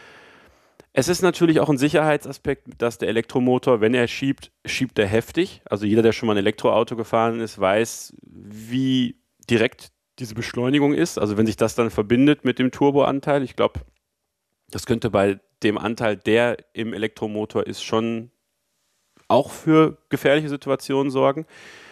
[SPEAKER 2] Es ist natürlich auch ein Sicherheitsaspekt, dass der Elektromotor, wenn er schiebt, schiebt er heftig. Also jeder, der schon mal ein Elektroauto gefahren ist, weiß, wie direkt diese Beschleunigung ist. Also wenn sich das dann verbindet mit dem Turboanteil, ich glaube, das könnte bei dem Anteil, der im Elektromotor ist, schon auch für gefährliche Situationen sorgen.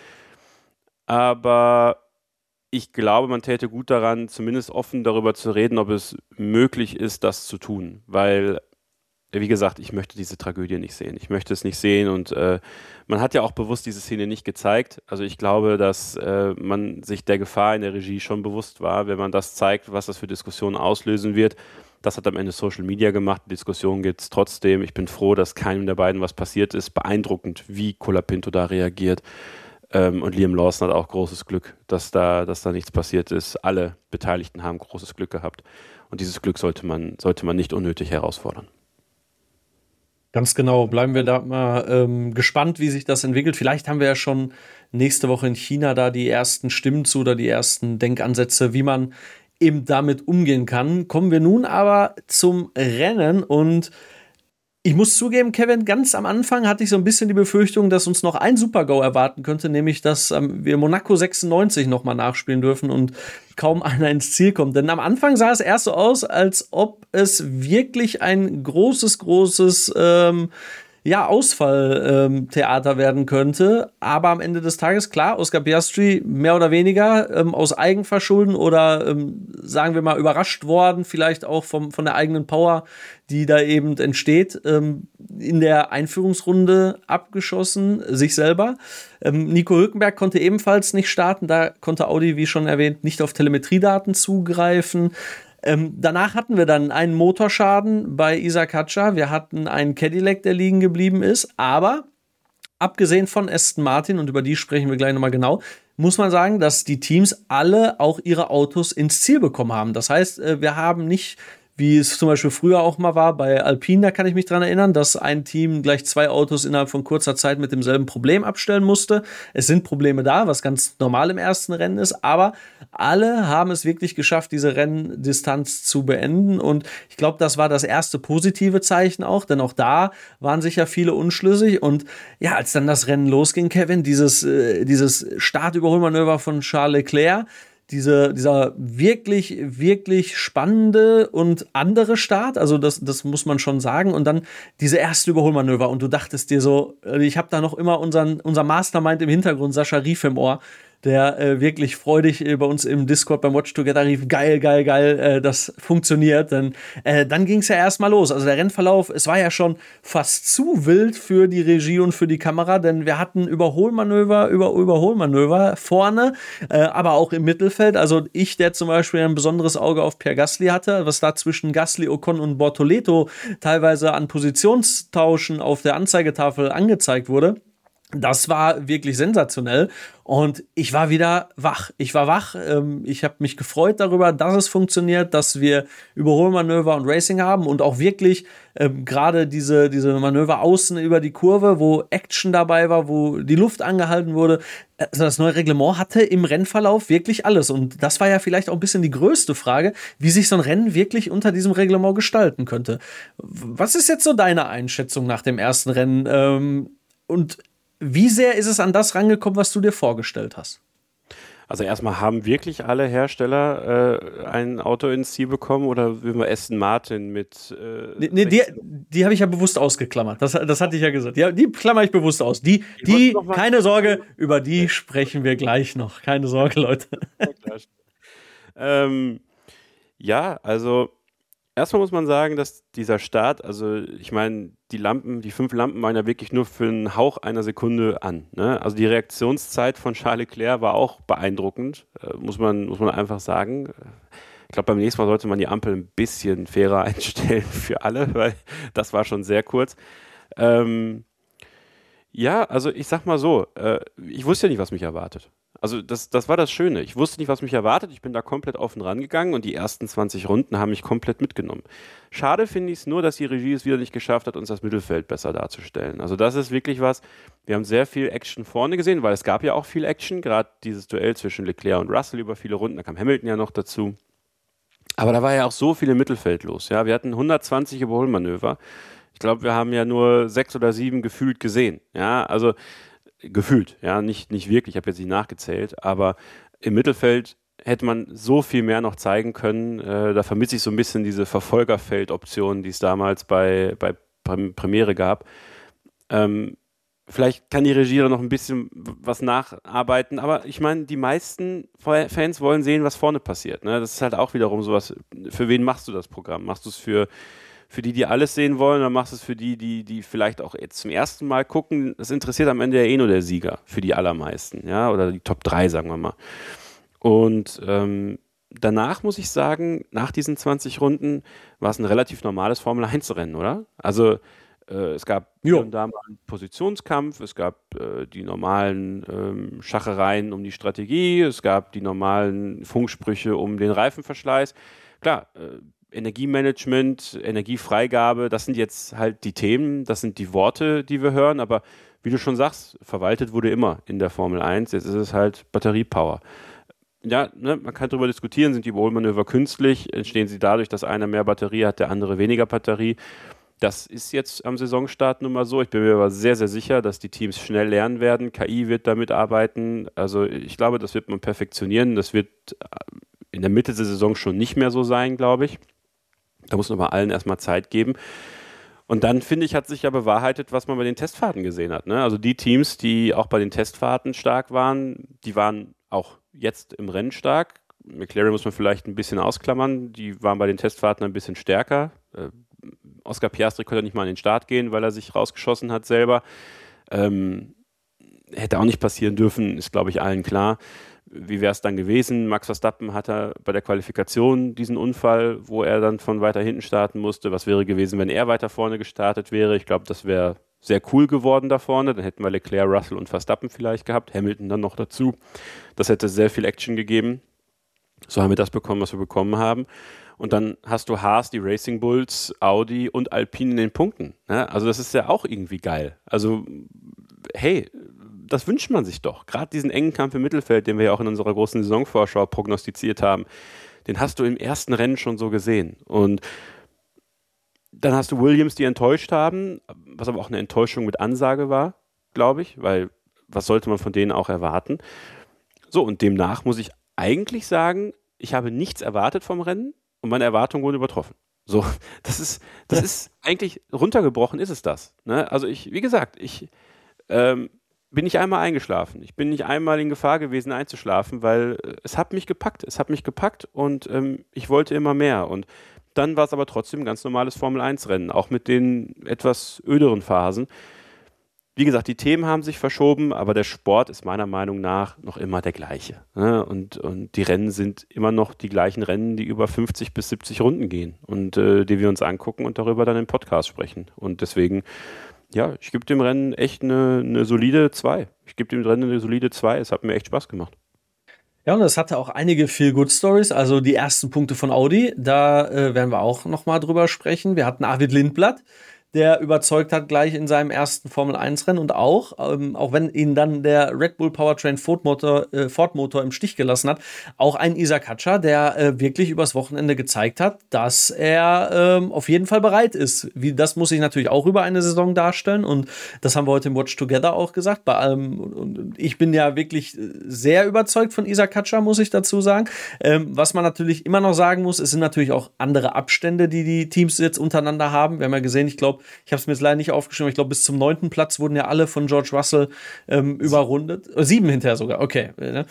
[SPEAKER 2] Aber ich glaube, man täte gut daran, zumindest offen darüber zu reden, ob es möglich ist, das zu tun. Weil, wie gesagt, ich möchte diese Tragödie nicht sehen. Ich möchte es nicht sehen und man hat ja auch bewusst diese Szene nicht gezeigt. Also ich glaube, dass man sich der Gefahr in der Regie schon bewusst war, wenn man das zeigt, was das für Diskussionen auslösen wird. Das hat am Ende Social Media gemacht. Die Diskussion gibt es trotzdem. Ich bin froh, dass keinem der beiden was passiert ist. Beeindruckend, wie Colapinto da reagiert. Und Liam Lawson hat auch großes Glück, dass da nichts passiert ist. Alle Beteiligten haben großes Glück gehabt. Und dieses Glück sollte man nicht unnötig herausfordern.
[SPEAKER 3] Ganz genau. Bleiben wir da mal gespannt, wie sich das entwickelt. Vielleicht haben wir ja schon nächste Woche in China da die ersten Stimmen zu oder die ersten Denkansätze, wie man eben damit umgehen kann. Kommen wir nun aber zum Rennen und ich muss zugeben, Kevin, ganz am Anfang hatte ich so ein bisschen die Befürchtung, dass uns noch ein Super-GO erwarten könnte, nämlich, dass wir Monaco 96 nochmal nachspielen dürfen und kaum einer ins Ziel kommt. Denn am Anfang sah es erst so aus, als ob es wirklich ein großes Ausfalltheater werden könnte. Aber am Ende des Tages, klar, Oscar Piastri mehr oder weniger aus Eigenverschulden oder sagen wir mal überrascht worden, vielleicht auch von der eigenen Power, die da eben entsteht, in der Einführungsrunde abgeschossen, sich selber. Nico Hülkenberg konnte ebenfalls nicht starten, da konnte Audi, wie schon erwähnt, nicht auf Telemetriedaten zugreifen. Danach hatten wir dann einen Motorschaden bei Isaac Hadjar. Wir hatten einen Cadillac, der liegen geblieben ist. Aber abgesehen von Aston Martin, und über die sprechen wir gleich nochmal genau, muss man sagen, dass die Teams alle auch ihre Autos ins Ziel bekommen haben. Das heißt, wir haben nicht, wie es zum Beispiel früher auch mal war, bei Alpine, da kann ich mich dran erinnern, dass ein Team gleich 2 Autos innerhalb von kurzer Zeit mit demselben Problem abstellen musste. Es sind Probleme da, was ganz normal im ersten Rennen ist, aber alle haben es wirklich geschafft, diese Renndistanz zu beenden, und ich glaube, das war das erste positive Zeichen auch, denn auch da waren sicher viele unschlüssig, und ja, als dann das Rennen losging, Kevin, dieses Startüberholmanöver von Charles Leclerc, dieser wirklich, wirklich spannende und andere Start, also das muss man schon sagen, und dann diese erste Überholmanöver, und du dachtest dir so, ich habe da noch immer unser Mastermind im Hintergrund, Sascha Rief im Ohr, der wirklich freudig bei uns im Discord beim Watch Together rief, geil, das funktioniert. Denn dann ging es ja erstmal los. Also der Rennverlauf, es war ja schon fast zu wild für die Regie und für die Kamera, denn wir hatten Überholmanöver über Überholmanöver vorne, aber auch im Mittelfeld. Also ich, der zum Beispiel ein besonderes Auge auf Pierre Gasly hatte, was da zwischen Gasly, Ocon und Bortoleto teilweise an Positionstauschen auf der Anzeigetafel angezeigt wurde. Das war wirklich sensationell, und ich war wieder wach. Ich habe mich gefreut darüber, dass es funktioniert, dass wir Überholmanöver und Racing haben und auch wirklich gerade diese Manöver außen über die Kurve, wo Action dabei war, wo die Luft angehalten wurde. Also das neue Reglement hatte im Rennverlauf wirklich alles, und das war ja vielleicht auch ein bisschen die größte Frage, wie sich so ein Rennen wirklich unter diesem Reglement gestalten könnte. Was ist jetzt so deine Einschätzung nach dem ersten Rennen? Und wie sehr ist es an das rangekommen, was du dir vorgestellt hast?
[SPEAKER 2] Also erstmal, haben wirklich alle Hersteller ein Auto ins Ziel bekommen, oder würden wir Aston Martin mit
[SPEAKER 3] die habe ich ja bewusst ausgeklammert. Das hatte ich ja gesagt. Die klammer ich bewusst aus. Die keine Sorge, über die sprechen wir gleich noch. Keine Sorge, Leute.
[SPEAKER 2] Ja, also erstmal muss man sagen, dass dieser Start, also ich meine, die 5 Lampen waren ja wirklich nur für einen Hauch einer Sekunde an. Ne? Also die Reaktionszeit von Charles Leclerc war auch beeindruckend, muss man einfach sagen. Ich glaube, beim nächsten Mal sollte man die Ampel ein bisschen fairer einstellen für alle, weil das war schon sehr kurz. Ja, also ich sag mal so, ich wusste ja nicht, was mich erwartet. Also das war das Schöne. Ich wusste nicht, was mich erwartet. Ich bin da komplett offen rangegangen, und die ersten 20 Runden haben mich komplett mitgenommen. Schade finde ich es nur, dass die Regie es wieder nicht geschafft hat, uns das Mittelfeld besser darzustellen. Also das ist wirklich was, wir haben sehr viel Action vorne gesehen, weil es gab ja auch viel Action, gerade dieses Duell zwischen Leclerc und Russell über viele Runden, da kam Hamilton ja noch dazu. Aber da war ja auch so viel im Mittelfeld los. Ja? Wir hatten 120 Überholmanöver. Ich glaube, wir haben ja nur 6 oder 7 gefühlt gesehen. Ja, also gefühlt, ja, nicht wirklich, ich habe jetzt nicht nachgezählt, aber im Mittelfeld hätte man so viel mehr noch zeigen können. Da vermisse ich so ein bisschen diese Verfolgerfeld-Option, die es damals bei Premiere gab. Vielleicht kann die Regie da noch ein bisschen was nacharbeiten, aber ich meine, die meisten Fans wollen sehen, was vorne passiert. Ne? Das ist halt auch wiederum sowas, für wen machst du das Programm? Machst du es für die alles sehen wollen, oder machst du es für die vielleicht auch jetzt zum ersten Mal gucken? Das interessiert am Ende ja nur der Sieger, für die allermeisten, ja, oder die Top 3, sagen wir mal. Und danach muss ich sagen, nach diesen 20 Runden war es ein relativ normales Formel-1-Rennen, oder? Also es gab hier und da mal einen Positionskampf, es gab die normalen Schachereien um die Strategie, es gab die normalen Funksprüche um den Reifenverschleiß. Klar, Energiemanagement, Energiefreigabe, das sind jetzt halt die Themen, das sind die Worte, die wir hören, aber wie du schon sagst, verwaltet wurde immer in der Formel 1, jetzt ist es halt Batteriepower. Ja, ne, man kann darüber diskutieren, sind die Überholmanöver künstlich, entstehen sie dadurch, dass einer mehr Batterie hat, der andere weniger Batterie. Das ist jetzt am Saisonstart nun mal so. Ich bin mir aber sehr, sehr sicher, dass die Teams schnell lernen werden. KI wird damit arbeiten. Also ich glaube, das wird man perfektionieren. Das wird in der Mitte der Saison schon nicht mehr so sein, glaube ich. Da muss man aber allen erstmal Zeit geben. Und dann, finde ich, hat sich ja bewahrheitet, was man bei den Testfahrten gesehen hat. Ne? Also die Teams, die auch bei den Testfahrten stark waren, die waren auch jetzt im Rennen stark. McLaren muss man vielleicht ein bisschen ausklammern. Die waren bei den Testfahrten ein bisschen stärker. Oscar Piastri konnte nicht mal an den Start gehen, weil er sich rausgeschossen hat selber. Hätte auch nicht passieren dürfen, ist, glaube ich, allen klar. Wie wäre es dann gewesen? Max Verstappen hatte bei der Qualifikation diesen Unfall, wo er dann von weiter hinten starten musste. Was wäre gewesen, wenn er weiter vorne gestartet wäre? Ich glaube, das wäre sehr cool geworden da vorne. Dann hätten wir Leclerc, Russell und Verstappen vielleicht gehabt. Hamilton dann noch dazu. Das hätte sehr viel Action gegeben. So haben wir das bekommen, was wir bekommen haben. Und dann hast du Haas, die Racing Bulls, Audi und Alpine in den Punkten. Ne? Also das ist ja auch irgendwie geil. Also hey, das wünscht man sich doch. Gerade diesen engen Kampf im Mittelfeld, den wir ja auch in unserer großen Saisonvorschau prognostiziert haben, den hast du im ersten Rennen schon so gesehen. Und dann hast du Williams, die enttäuscht haben, was aber auch eine Enttäuschung mit Ansage war, glaube ich, weil was sollte man von denen auch erwarten? So, und demnach muss ich eigentlich sagen, ich habe nichts erwartet vom Rennen und meine Erwartungen wurden übertroffen. So, das ist eigentlich, runtergebrochen ist es das. Ne? Also wie gesagt, ich bin nicht einmal eingeschlafen. Ich bin nicht einmal in Gefahr gewesen, einzuschlafen, weil es hat mich gepackt. Es hat mich gepackt und ich wollte immer mehr. Und dann war es aber trotzdem ein ganz normales Formel-1-Rennen, auch mit den etwas öderen Phasen. Wie gesagt, die Themen haben sich verschoben, aber der Sport ist meiner Meinung nach noch immer der gleiche. Ne? Und die Rennen sind immer noch die gleichen Rennen, die über 50 bis 70 Runden gehen und die wir uns angucken und darüber dann im Podcast sprechen. Und deswegen, ja, ich gebe dem Rennen echt eine solide 2. Ich gebe dem Rennen eine solide 2. Es hat mir echt Spaß gemacht.
[SPEAKER 3] Ja, und es hatte auch einige Feel-Good-Stories, also die ersten Punkte von Audi, da werden wir auch nochmal drüber sprechen. Wir hatten Arvid Lindblad, der überzeugt hat gleich in seinem ersten Formel-1-Rennen und auch wenn ihn dann der Red Bull Powertrain Ford Motor im Stich gelassen hat, auch ein Isaac Hatscher, der wirklich übers Wochenende gezeigt hat, dass er auf jeden Fall bereit ist. Das muss sich natürlich auch über eine Saison darstellen und das haben wir heute im Watch Together auch gesagt. Bei allem, und ich bin ja wirklich sehr überzeugt von Isaac Hatscher, muss ich dazu sagen. Was man natürlich immer noch sagen muss, es sind natürlich auch andere Abstände, die Teams jetzt untereinander haben. Wir haben ja gesehen, ich glaube, ich habe es mir jetzt leider nicht aufgeschrieben, ich glaube, bis zum 9. Platz wurden ja alle von George Russell überrundet. 7 hinterher sogar, okay.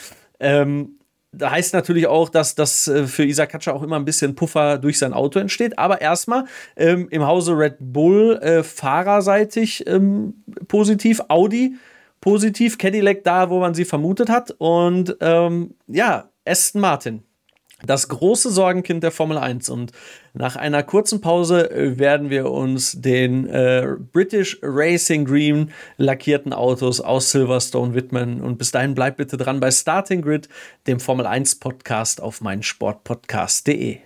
[SPEAKER 3] Da heißt natürlich auch, dass das für Isaac Hatscher auch immer ein bisschen Puffer durch sein Auto entsteht. Aber erstmal im Hause Red Bull fahrerseitig positiv, Audi positiv, Cadillac da, wo man sie vermutet hat. Und Aston Martin. Das große Sorgenkind der Formel 1. Und nach einer kurzen Pause werden wir uns den British Racing Green lackierten Autos aus Silverstone widmen. Und bis dahin bleibt bitte dran bei Starting Grid, dem Formel 1 Podcast auf meinsportpodcast.de.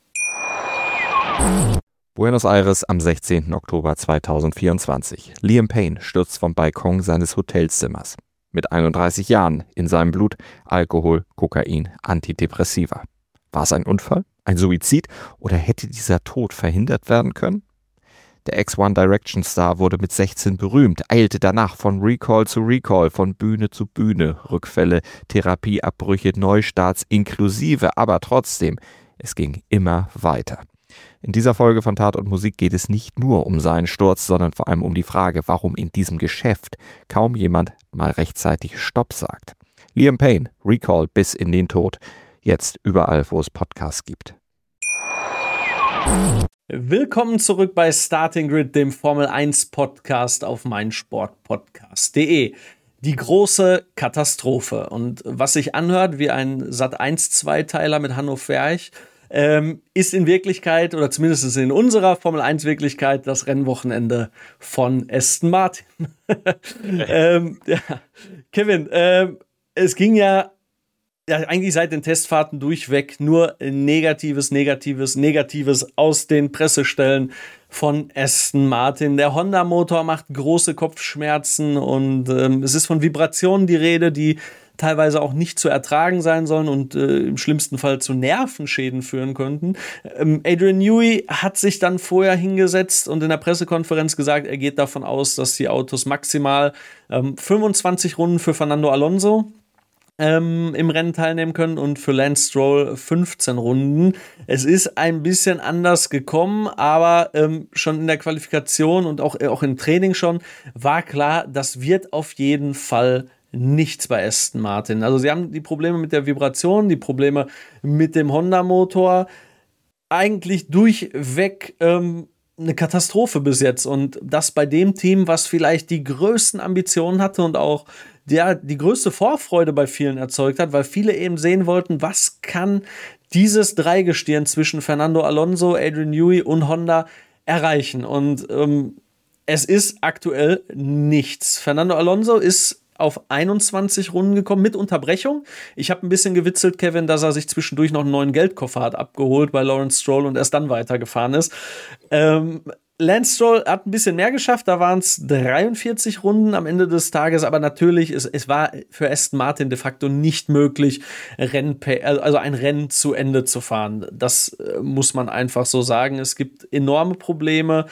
[SPEAKER 4] Buenos Aires am 16. Oktober 2024. Liam Payne stürzt vom Balkon seines Hotelzimmers. Mit 31 Jahren in seinem Blut Alkohol, Kokain, Antidepressiva. War es ein Unfall, ein Suizid oder hätte dieser Tod verhindert werden können? Der Ex-One Direction Star wurde mit 16 berühmt, eilte danach von Recall zu Recall, von Bühne zu Bühne, Rückfälle, Therapieabbrüche, Neustarts inklusive, aber trotzdem, es ging immer weiter. In dieser Folge von Tat und Musik geht es nicht nur um seinen Sturz, sondern vor allem um die Frage, warum in diesem Geschäft kaum jemand mal rechtzeitig Stopp sagt. Liam Payne, Recall bis in den Tod. Jetzt überall, wo es Podcasts gibt.
[SPEAKER 3] Willkommen zurück bei Starting Grid, dem Formel 1 Podcast auf meinsportpodcast.de. Die große Katastrophe. Und was sich anhört wie ein Sat.1-Zweiteiler mit Hanno Ferch, ist in Wirklichkeit, oder zumindest in unserer Formel 1 Wirklichkeit, das Rennwochenende von Aston Martin. Kevin, es ging ja eigentlich seit den Testfahrten durchweg nur Negatives aus den Pressestellen von Aston Martin. Der Honda-Motor macht große Kopfschmerzen und es ist von Vibrationen die Rede, die teilweise auch nicht zu ertragen sein sollen und im schlimmsten Fall zu Nervenschäden führen könnten. Adrian Newey hat sich dann vorher hingesetzt und in der Pressekonferenz gesagt, er geht davon aus, dass die Autos maximal 25 Runden für Fernando Alonso im Rennen teilnehmen können und für Lance Stroll 15 Runden. Es ist ein bisschen anders gekommen, aber schon in der Qualifikation und auch im Training schon war klar, das wird auf jeden Fall nichts bei Aston Martin. Also sie haben die Probleme mit der Vibration, die Probleme mit dem Honda-Motor. Eigentlich durchweg eine Katastrophe bis jetzt. Und das bei dem Team, was vielleicht die größten Ambitionen hatte und auch die größte Vorfreude bei vielen erzeugt hat, weil viele eben sehen wollten, was kann dieses Dreigestirn zwischen Fernando Alonso, Adrian Newey und Honda erreichen. Und es ist aktuell nichts. Fernando Alonso ist auf 21 Runden gekommen mit Unterbrechung. Ich habe ein bisschen gewitzelt, Kevin, dass er sich zwischendurch noch einen neuen Geldkoffer hat abgeholt bei Lawrence Stroll und erst dann weitergefahren ist. Lance Stroll hat ein bisschen mehr geschafft, da waren es 43 Runden am Ende des Tages, aber natürlich, es war für Aston Martin de facto nicht möglich, ein Rennen zu Ende zu fahren. Das muss man einfach so sagen. Es gibt enorme Probleme.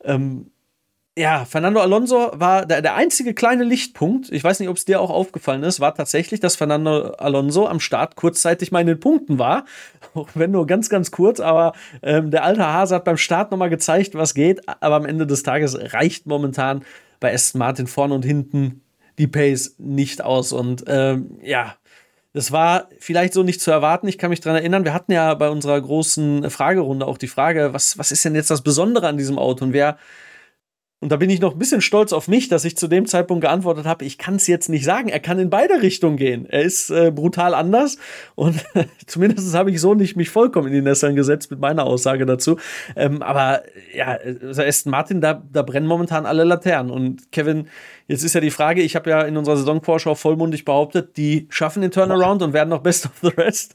[SPEAKER 3] Fernando Alonso war der einzige kleine Lichtpunkt, ich weiß nicht, ob es dir auch aufgefallen ist, war tatsächlich, dass Fernando Alonso am Start kurzzeitig mal in den Punkten war, auch wenn nur ganz, ganz kurz, aber der alte Hase hat beim Start nochmal gezeigt, was geht, aber am Ende des Tages reicht momentan bei Aston Martin vorne und hinten die Pace nicht aus und das war vielleicht so nicht zu erwarten. Ich kann mich daran erinnern, wir hatten ja bei unserer großen Fragerunde auch die Frage, was ist denn jetzt das Besondere an diesem Auto und da bin ich noch ein bisschen stolz auf mich, dass ich zu dem Zeitpunkt geantwortet habe, ich kann es jetzt nicht sagen, er kann in beide Richtungen gehen. Er ist brutal anders und zumindest habe ich so nicht mich vollkommen in die Nesseln gesetzt mit meiner Aussage dazu. Aber also Aston Martin, da brennen momentan alle Laternen. Und Kevin, jetzt ist ja die Frage, ich habe ja in unserer Saisonvorschau vollmundig behauptet, die schaffen den Turnaround und werden noch Best of the Rest.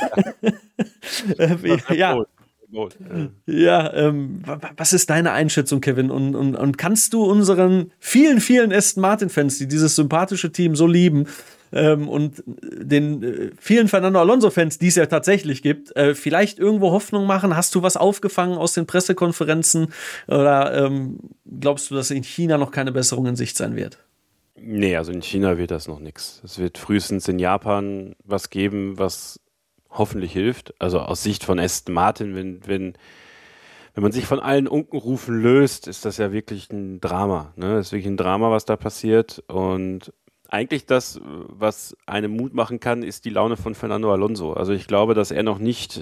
[SPEAKER 3] Was ist deine Einschätzung, Kevin? Und kannst du unseren vielen, vielen Aston Martin-Fans, die dieses sympathische Team so lieben, und den vielen Fernando Alonso-Fans, die es ja tatsächlich gibt, vielleicht irgendwo Hoffnung machen? Hast du was aufgefangen aus den Pressekonferenzen? Oder glaubst du, dass in China noch keine Besserung in Sicht sein wird?
[SPEAKER 2] Nee, also in China wird das noch nichts. Es wird frühestens in Japan was geben, was hoffentlich hilft. Also aus Sicht von Aston Martin, wenn man sich von allen Unkenrufen löst, ist das ja wirklich ein Drama. Ne? Es ist wirklich ein Drama, was da passiert. Und eigentlich das, was einem Mut machen kann, ist die Laune von Fernando Alonso. Also ich glaube, dass er noch nicht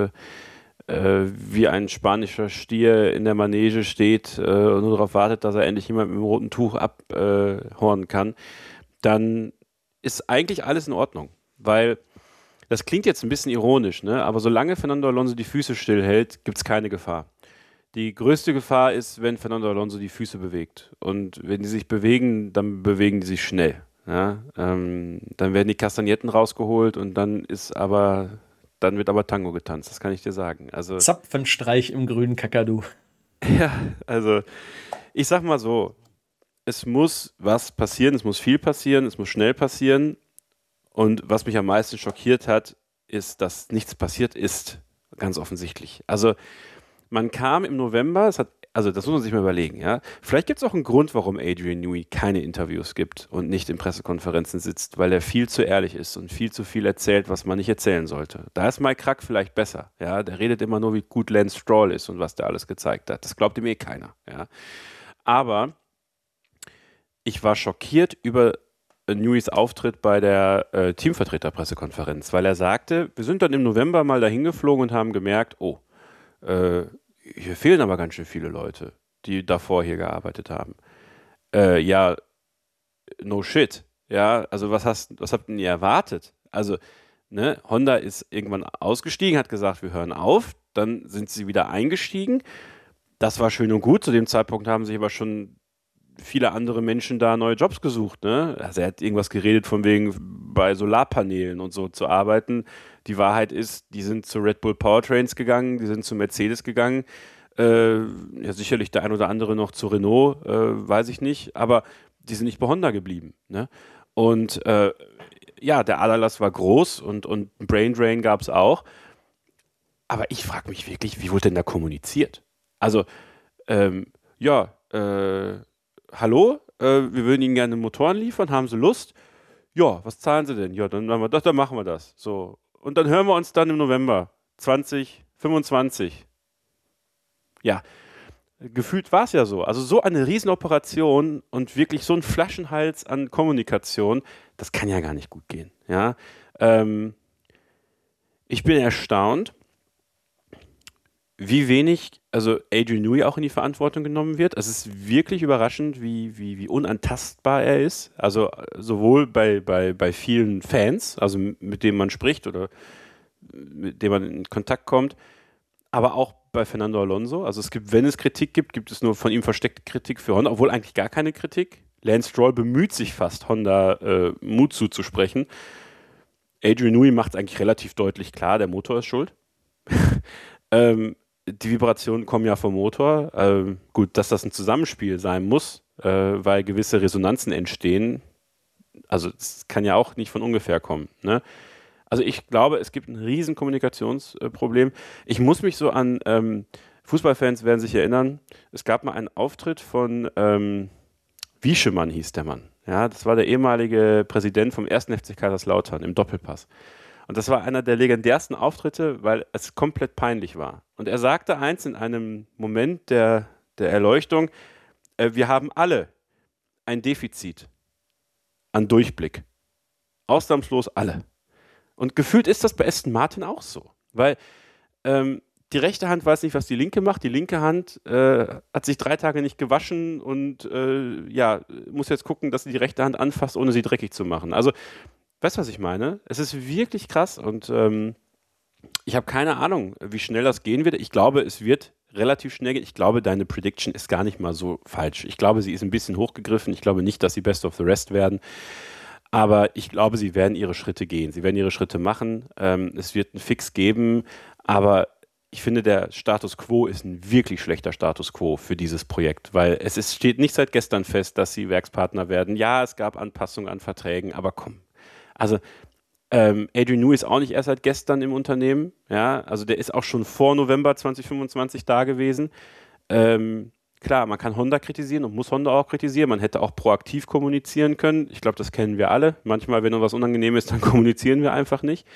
[SPEAKER 2] wie ein spanischer Stier in der Manege steht und nur darauf wartet, dass er endlich jemand mit dem roten Tuch abhornen kann. Dann ist eigentlich alles in Ordnung. Weil das klingt jetzt ein bisschen ironisch, ne? Aber solange Fernando Alonso die Füße stillhält, gibt es keine Gefahr. Die größte Gefahr ist, wenn Fernando Alonso die Füße bewegt. Und wenn die sich bewegen, dann bewegen die sich schnell. Ja? Dann werden die Kastagnetten rausgeholt und dann wird aber Tango getanzt, das kann ich dir sagen. Also,
[SPEAKER 3] Zapfenstreich im grünen Kakadu.
[SPEAKER 2] Ja, also ich sag mal so, es muss was passieren, es muss viel passieren, es muss schnell passieren. Und was mich am meisten schockiert hat, ist, dass nichts passiert ist, ganz offensichtlich. Also man kam im November, das muss man sich mal überlegen, ja. Vielleicht gibt es auch einen Grund, warum Adrian Newey keine Interviews gibt und nicht in Pressekonferenzen sitzt, weil er viel zu ehrlich ist und viel zu viel erzählt, was man nicht erzählen sollte. Da ist Mike Krack vielleicht besser, ja. Der redet immer nur, wie gut Lance Stroll ist und was der alles gezeigt hat. Das glaubt ihm keiner, ja. Aber ich war schockiert über Neweys Auftritt bei der Teamvertreter-Pressekonferenz, weil er sagte, wir sind dann im November mal dahin geflogen und haben gemerkt, hier fehlen aber ganz schön viele Leute, die davor hier gearbeitet haben. No shit. Ja, also was habt ihr erwartet? Also, ne, Honda ist irgendwann ausgestiegen, hat gesagt, wir hören auf, dann sind sie wieder eingestiegen. Das war schön und gut. Zu dem Zeitpunkt haben sich aber schon viele andere Menschen da neue Jobs gesucht, ne? Also er hat irgendwas geredet von wegen bei Solarpanelen und so zu arbeiten. Die Wahrheit ist, die sind zu Red Bull Powertrains gegangen, die sind zu Mercedes gegangen. Sicherlich der ein oder andere noch zu Renault, weiß ich nicht, aber die sind nicht bei Honda geblieben, ne? Und der Aderlass war groß und Brain Drain gab es auch. Aber ich frage mich wirklich, wie wurde denn da kommuniziert? Also, hallo, wir würden Ihnen gerne Motoren liefern, haben Sie Lust? ja, was zahlen sie denn? Ja, dann machen wir das. So. Und dann hören wir uns dann im November 2025. Ja, gefühlt war es ja so. Also so eine Riesenoperation und wirklich so ein Flaschenhals an Kommunikation, das kann ja gar nicht gut gehen. Ja, ich bin erstaunt, wie wenig, also Adrian Newey auch in die Verantwortung genommen wird. Es ist wirklich überraschend, wie unantastbar er ist. Also sowohl bei vielen Fans, also mit denen man spricht oder mit denen man in Kontakt kommt, aber auch bei Fernando Alonso. Also wenn es Kritik gibt, gibt es nur von ihm versteckte Kritik für Honda, obwohl eigentlich gar keine Kritik. Lance Stroll bemüht sich fast, Honda Mut zuzusprechen. Adrian Newey macht es eigentlich relativ deutlich klar, der Motor ist schuld. Die Vibrationen kommen ja vom Motor. Gut, dass das ein Zusammenspiel sein muss, weil gewisse Resonanzen entstehen. Also es kann ja auch nicht von ungefähr kommen. Ne? Also ich glaube, es gibt ein riesen Kommunikationsproblem. Ich muss mich so an, Fußballfans werden sich erinnern, es gab mal einen Auftritt von Wieschemann hieß der Mann. Ja, das war der ehemalige Präsident vom 1. FC Kaiserslautern im Doppelpass. Und das war einer der legendärsten Auftritte, weil es komplett peinlich war. Und er sagte eins in einem Moment der Erleuchtung, wir haben alle ein Defizit an Durchblick. Ausnahmslos alle. Und gefühlt ist das bei Aston Martin auch so. Weil die rechte Hand weiß nicht, was die linke macht. Die linke Hand hat sich 3 Tage nicht gewaschen und muss jetzt gucken, dass sie die rechte Hand anfasst, ohne sie dreckig zu machen. Also weißt du, was ich meine? Es ist wirklich krass und ich habe keine Ahnung, wie schnell das gehen wird. Ich glaube, es wird relativ schnell gehen. Ich glaube, deine Prediction ist gar nicht mal so falsch. Ich glaube, sie ist ein bisschen hochgegriffen. Ich glaube nicht, dass sie Best of the Rest werden. Aber ich glaube, sie werden ihre Schritte gehen. Sie werden ihre Schritte machen. Es wird einen Fix geben. Aber ich finde, der Status Quo ist ein wirklich schlechter Status Quo für dieses Projekt. Weil steht nicht seit gestern fest, dass sie Werkspartner werden. Ja, es gab Anpassungen an Verträgen. Aber komm. Also Adrian Newey ist auch nicht erst seit gestern im Unternehmen, ja, also der ist auch schon vor November 2025 da gewesen. Klar, man kann Honda kritisieren und muss Honda auch kritisieren, man hätte auch proaktiv kommunizieren können, ich glaube, das kennen wir alle, manchmal, wenn uns was unangenehm ist, dann kommunizieren wir einfach nicht.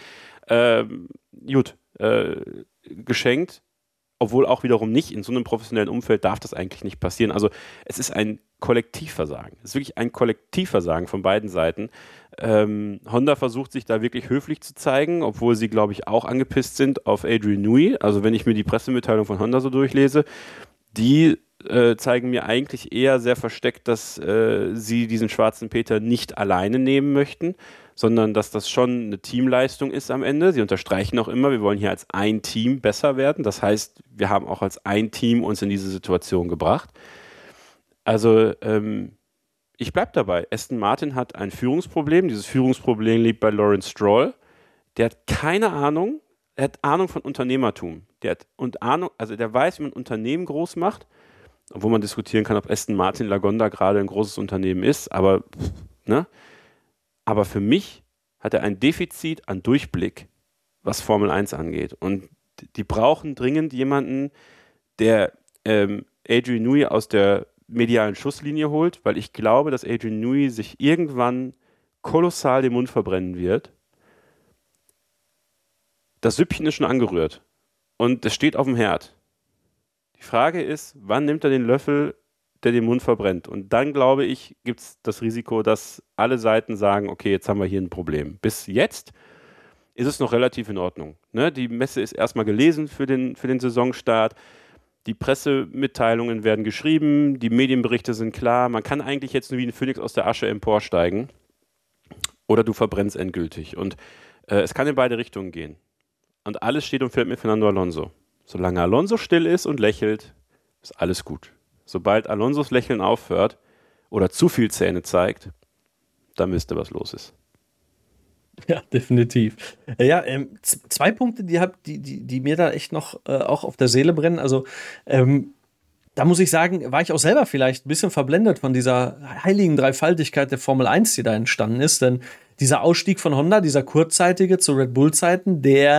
[SPEAKER 2] Geschenkt, obwohl auch wiederum nicht, in so einem professionellen Umfeld darf das eigentlich nicht passieren. Also es ist ein Kollektivversagen. Es ist wirklich ein Kollektivversagen von beiden Seiten. Honda versucht sich da wirklich höflich zu zeigen, obwohl sie, glaube ich, auch angepisst sind auf Adrian Newey. Also wenn ich mir die Pressemitteilung von Honda so durchlese, die zeigen mir eigentlich eher sehr versteckt, dass sie diesen schwarzen Peter nicht alleine nehmen möchten, sondern dass das schon eine Teamleistung ist am Ende. Sie unterstreichen auch immer, wir wollen hier als ein Team besser werden. Das heißt, wir haben auch als ein Team uns in diese Situation gebracht. Also ich bleibe dabei. Aston Martin hat ein Führungsproblem. Dieses Führungsproblem liegt bei Lawrence Stroll. Der hat keine Ahnung. Er hat Ahnung von Unternehmertum. Der weiß, wie man Unternehmen groß macht. Obwohl man diskutieren kann, ob Aston Martin Lagonda gerade ein großes Unternehmen ist. Aber für mich hat er ein Defizit an Durchblick, was Formel 1 angeht. Und die brauchen dringend jemanden, der Adrian Newey aus der medialen Schusslinie holt, weil ich glaube, dass Adrian Newey sich irgendwann kolossal den Mund verbrennen wird. Das Süppchen ist schon angerührt und es steht auf dem Herd. Die Frage ist, wann nimmt er den Löffel, der den Mund verbrennt? Und dann, glaube ich, gibt es das Risiko, dass alle Seiten sagen, okay, jetzt haben wir hier ein Problem. Bis jetzt ist es noch relativ in Ordnung. Ne? Die Messe ist erstmal gelesen für den Saisonstart. Die Pressemitteilungen werden geschrieben, die Medienberichte sind klar. Man kann eigentlich jetzt nur wie ein Phönix aus der Asche emporsteigen oder du verbrennst endgültig. Und es kann in beide Richtungen gehen. Und alles steht und fällt mit Fernando Alonso. Solange Alonso still ist und lächelt, ist alles gut. Sobald Alonsos Lächeln aufhört oder zu viel Zähne zeigt, dann wisst ihr, was los ist.
[SPEAKER 3] Ja, definitiv. Ja, 2 Punkte, die mir da echt noch auch auf der Seele brennen. Also, da muss ich sagen, war ich auch selber vielleicht ein bisschen verblendet von dieser heiligen Dreifaltigkeit der Formel 1, die da entstanden ist. Denn dieser Ausstieg von Honda, dieser kurzzeitige zu Red Bull-Zeiten, der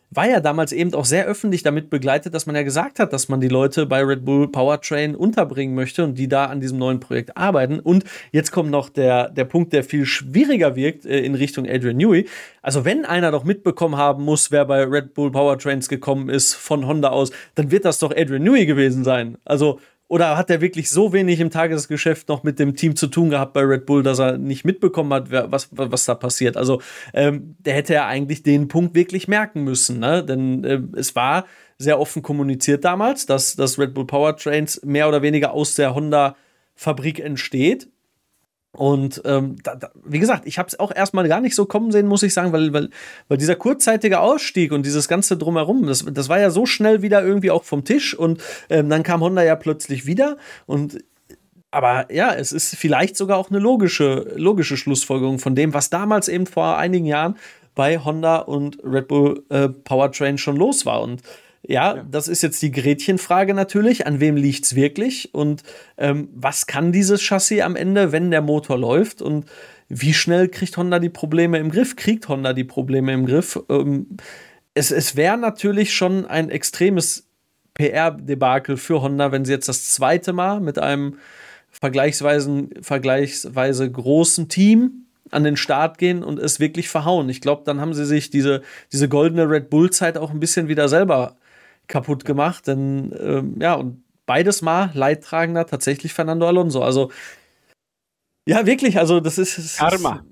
[SPEAKER 3] war ja damals eben auch sehr öffentlich damit begleitet, dass man ja gesagt hat, dass man die Leute bei Red Bull Powertrain unterbringen möchte und die da an diesem neuen Projekt arbeiten. Und jetzt kommt noch der Punkt, der viel schwieriger wirkt in Richtung Adrian Newey. Also wenn einer doch mitbekommen haben muss, wer bei Red Bull Powertrains gekommen ist von Honda aus, dann wird das doch Adrian Newey gewesen sein. Also oder hat er wirklich so wenig im Tagesgeschäft noch mit dem Team zu tun gehabt bei Red Bull, dass er nicht mitbekommen hat, was da passiert? Also der hätte ja eigentlich den Punkt wirklich merken müssen, ne? Denn es war sehr offen kommuniziert damals, dass Red Bull Powertrains mehr oder weniger aus der Honda-Fabrik entsteht. Und wie gesagt, ich habe es auch erstmal gar nicht so kommen sehen, muss ich sagen, weil dieser kurzzeitige Ausstieg und dieses ganze Drumherum, das war ja so schnell wieder irgendwie auch vom Tisch und dann kam Honda ja plötzlich wieder aber ja, es ist vielleicht sogar auch eine logische Schlussfolgerung von dem, was damals eben vor einigen Jahren bei Honda und Red Bull Powertrain schon los war. Und ja, das ist jetzt die Gretchenfrage natürlich. An wem liegt es wirklich? Und was kann dieses Chassis am Ende, wenn der Motor läuft? Und wie schnell kriegt Honda die Probleme im Griff? Kriegt Honda die Probleme im Griff? Es wäre natürlich schon ein extremes PR-Debakel für Honda, wenn sie jetzt das zweite Mal mit einem vergleichsweise großen Team an den Start gehen und es wirklich verhauen. Ich glaube, dann haben sie sich diese goldene Red Bull-Zeit auch ein bisschen wieder selber kaputt gemacht, denn und beides Mal Leidtragender tatsächlich Fernando Alonso. Also ja, wirklich, also das ist
[SPEAKER 2] Karma.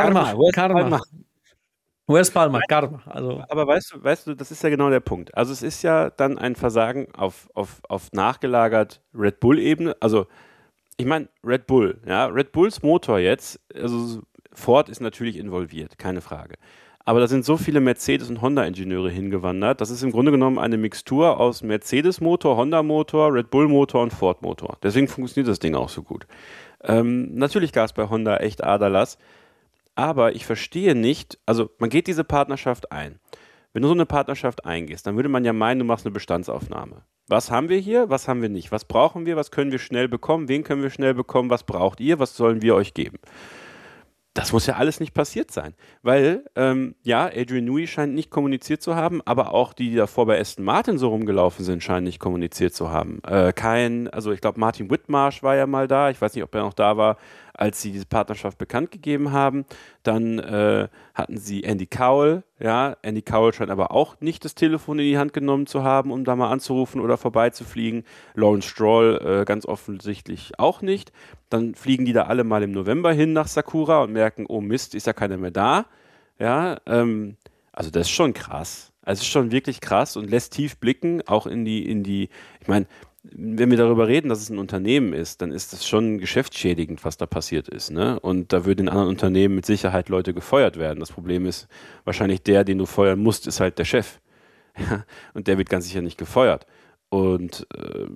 [SPEAKER 3] Where's Palma? Karma. Also.
[SPEAKER 2] Aber weißt du, das ist ja genau der Punkt. Also es ist ja dann ein Versagen auf nachgelagert Red Bull-Ebene. Also ich meine, Red Bulls Motor jetzt, also Ford ist natürlich involviert, keine Frage. Aber da sind so viele Mercedes- und Honda-Ingenieure hingewandert. Das ist im Grunde genommen eine Mixtur aus Mercedes-Motor, Honda-Motor, Red Bull-Motor und Ford-Motor. Deswegen funktioniert das Ding auch so gut. Natürlich gab es bei Honda echt Aderlass. Aber ich verstehe nicht, also man geht diese Partnerschaft ein. Wenn du so eine Partnerschaft eingehst, dann würde man ja meinen, du machst eine Bestandsaufnahme. Was haben wir hier, was haben wir nicht? Was brauchen wir, was können wir schnell bekommen? Wen können wir schnell bekommen? Was braucht ihr? Was sollen wir euch geben? Das muss ja alles nicht passiert sein, weil, Adrian Newey scheint nicht kommuniziert zu haben, aber auch die davor bei Aston Martin so rumgelaufen sind, scheinen nicht kommuniziert zu haben. Ich glaube, Martin Whitmarsh war ja mal da, ich weiß nicht, ob er noch da war, als sie diese Partnerschaft bekannt gegeben haben. Dann hatten sie Andy Cowell, Andy Cowell scheint aber auch nicht das Telefon in die Hand genommen zu haben, um da mal anzurufen oder vorbeizufliegen. Lawrence Stroll ganz offensichtlich auch nicht. Dann fliegen die da alle mal im November hin nach Sakura und merken, oh Mist, ist ja keiner mehr da. Ja, also das ist schon krass. Also es ist schon wirklich krass und lässt tief blicken, auch in die, ich meine, wenn wir darüber reden, dass es ein Unternehmen ist, dann ist das schon geschäftsschädigend, was da passiert ist, ne? Und da würden in anderen Unternehmen mit Sicherheit Leute gefeuert werden. Das Problem ist wahrscheinlich den du feuern musst, ist halt der Chef. Ja? Und der wird ganz sicher nicht gefeuert. Und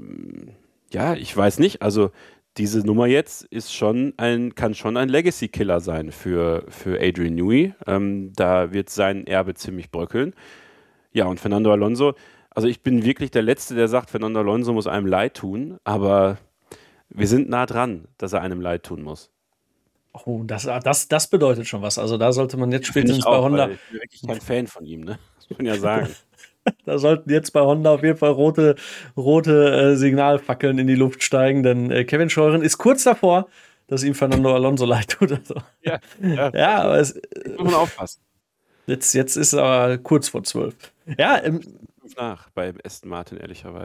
[SPEAKER 2] ich weiß nicht, also diese Nummer jetzt kann schon ein Legacy-Killer sein für Adrian Newey. Da wird sein Erbe ziemlich bröckeln. Ja, und Fernando Alonso, also ich bin wirklich der Letzte, der sagt, Fernando Alonso muss einem leid tun, aber wir sind nah dran, dass er einem leid tun muss.
[SPEAKER 3] Oh, das bedeutet schon was. Also da sollte man jetzt spätestens bei Honda...
[SPEAKER 2] Ich bin wirklich kein Fan von ihm, ne? Das muss man ja sagen.
[SPEAKER 3] Da sollten jetzt bei Honda auf jeden Fall rote Signalfackeln in die Luft steigen, denn Kevin Scheuren ist kurz davor, dass ihm Fernando Alonso leid tut. Also.
[SPEAKER 2] Ja,
[SPEAKER 3] aber es
[SPEAKER 2] muss man aufpassen.
[SPEAKER 3] Jetzt ist es aber kurz vor 12. Ja,
[SPEAKER 2] nach bei Aston Martin, ehrlicherweise.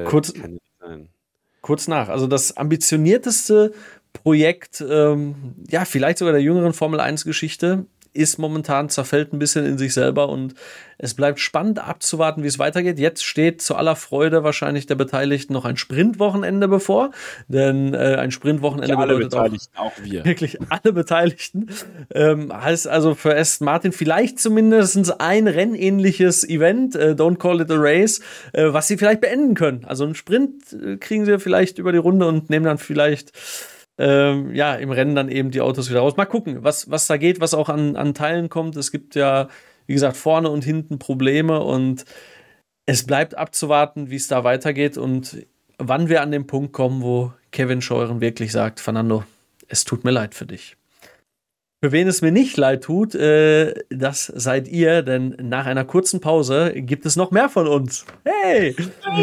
[SPEAKER 3] Kurz nach. Also das ambitionierteste Projekt, vielleicht sogar der jüngeren Formel-1-Geschichte, ist momentan, zerfällt ein bisschen in sich selber und es bleibt spannend abzuwarten, wie es weitergeht. Jetzt steht zu aller Freude wahrscheinlich der Beteiligten noch ein Sprintwochenende bevor, denn ein Sprintwochenende bedeutet
[SPEAKER 2] auch wir.
[SPEAKER 3] Wirklich alle Beteiligten. Heißt also für Aston Martin vielleicht zumindest ein rennähnliches Event, don't call it a race, was sie vielleicht beenden können. Also einen Sprint kriegen sie vielleicht über die Runde und nehmen dann vielleicht im Rennen dann eben die Autos wieder raus. Mal gucken, was da geht, was auch an Teilen kommt. Es gibt ja, wie gesagt, vorne und hinten Probleme und es bleibt abzuwarten, wie es da weitergeht und wann wir an den Punkt kommen, wo Kevin Scheuren wirklich sagt, Fernando, es tut mir leid für dich. Für wen es mir nicht leid tut, das seid ihr, denn nach einer kurzen Pause gibt es noch mehr von uns. Hey!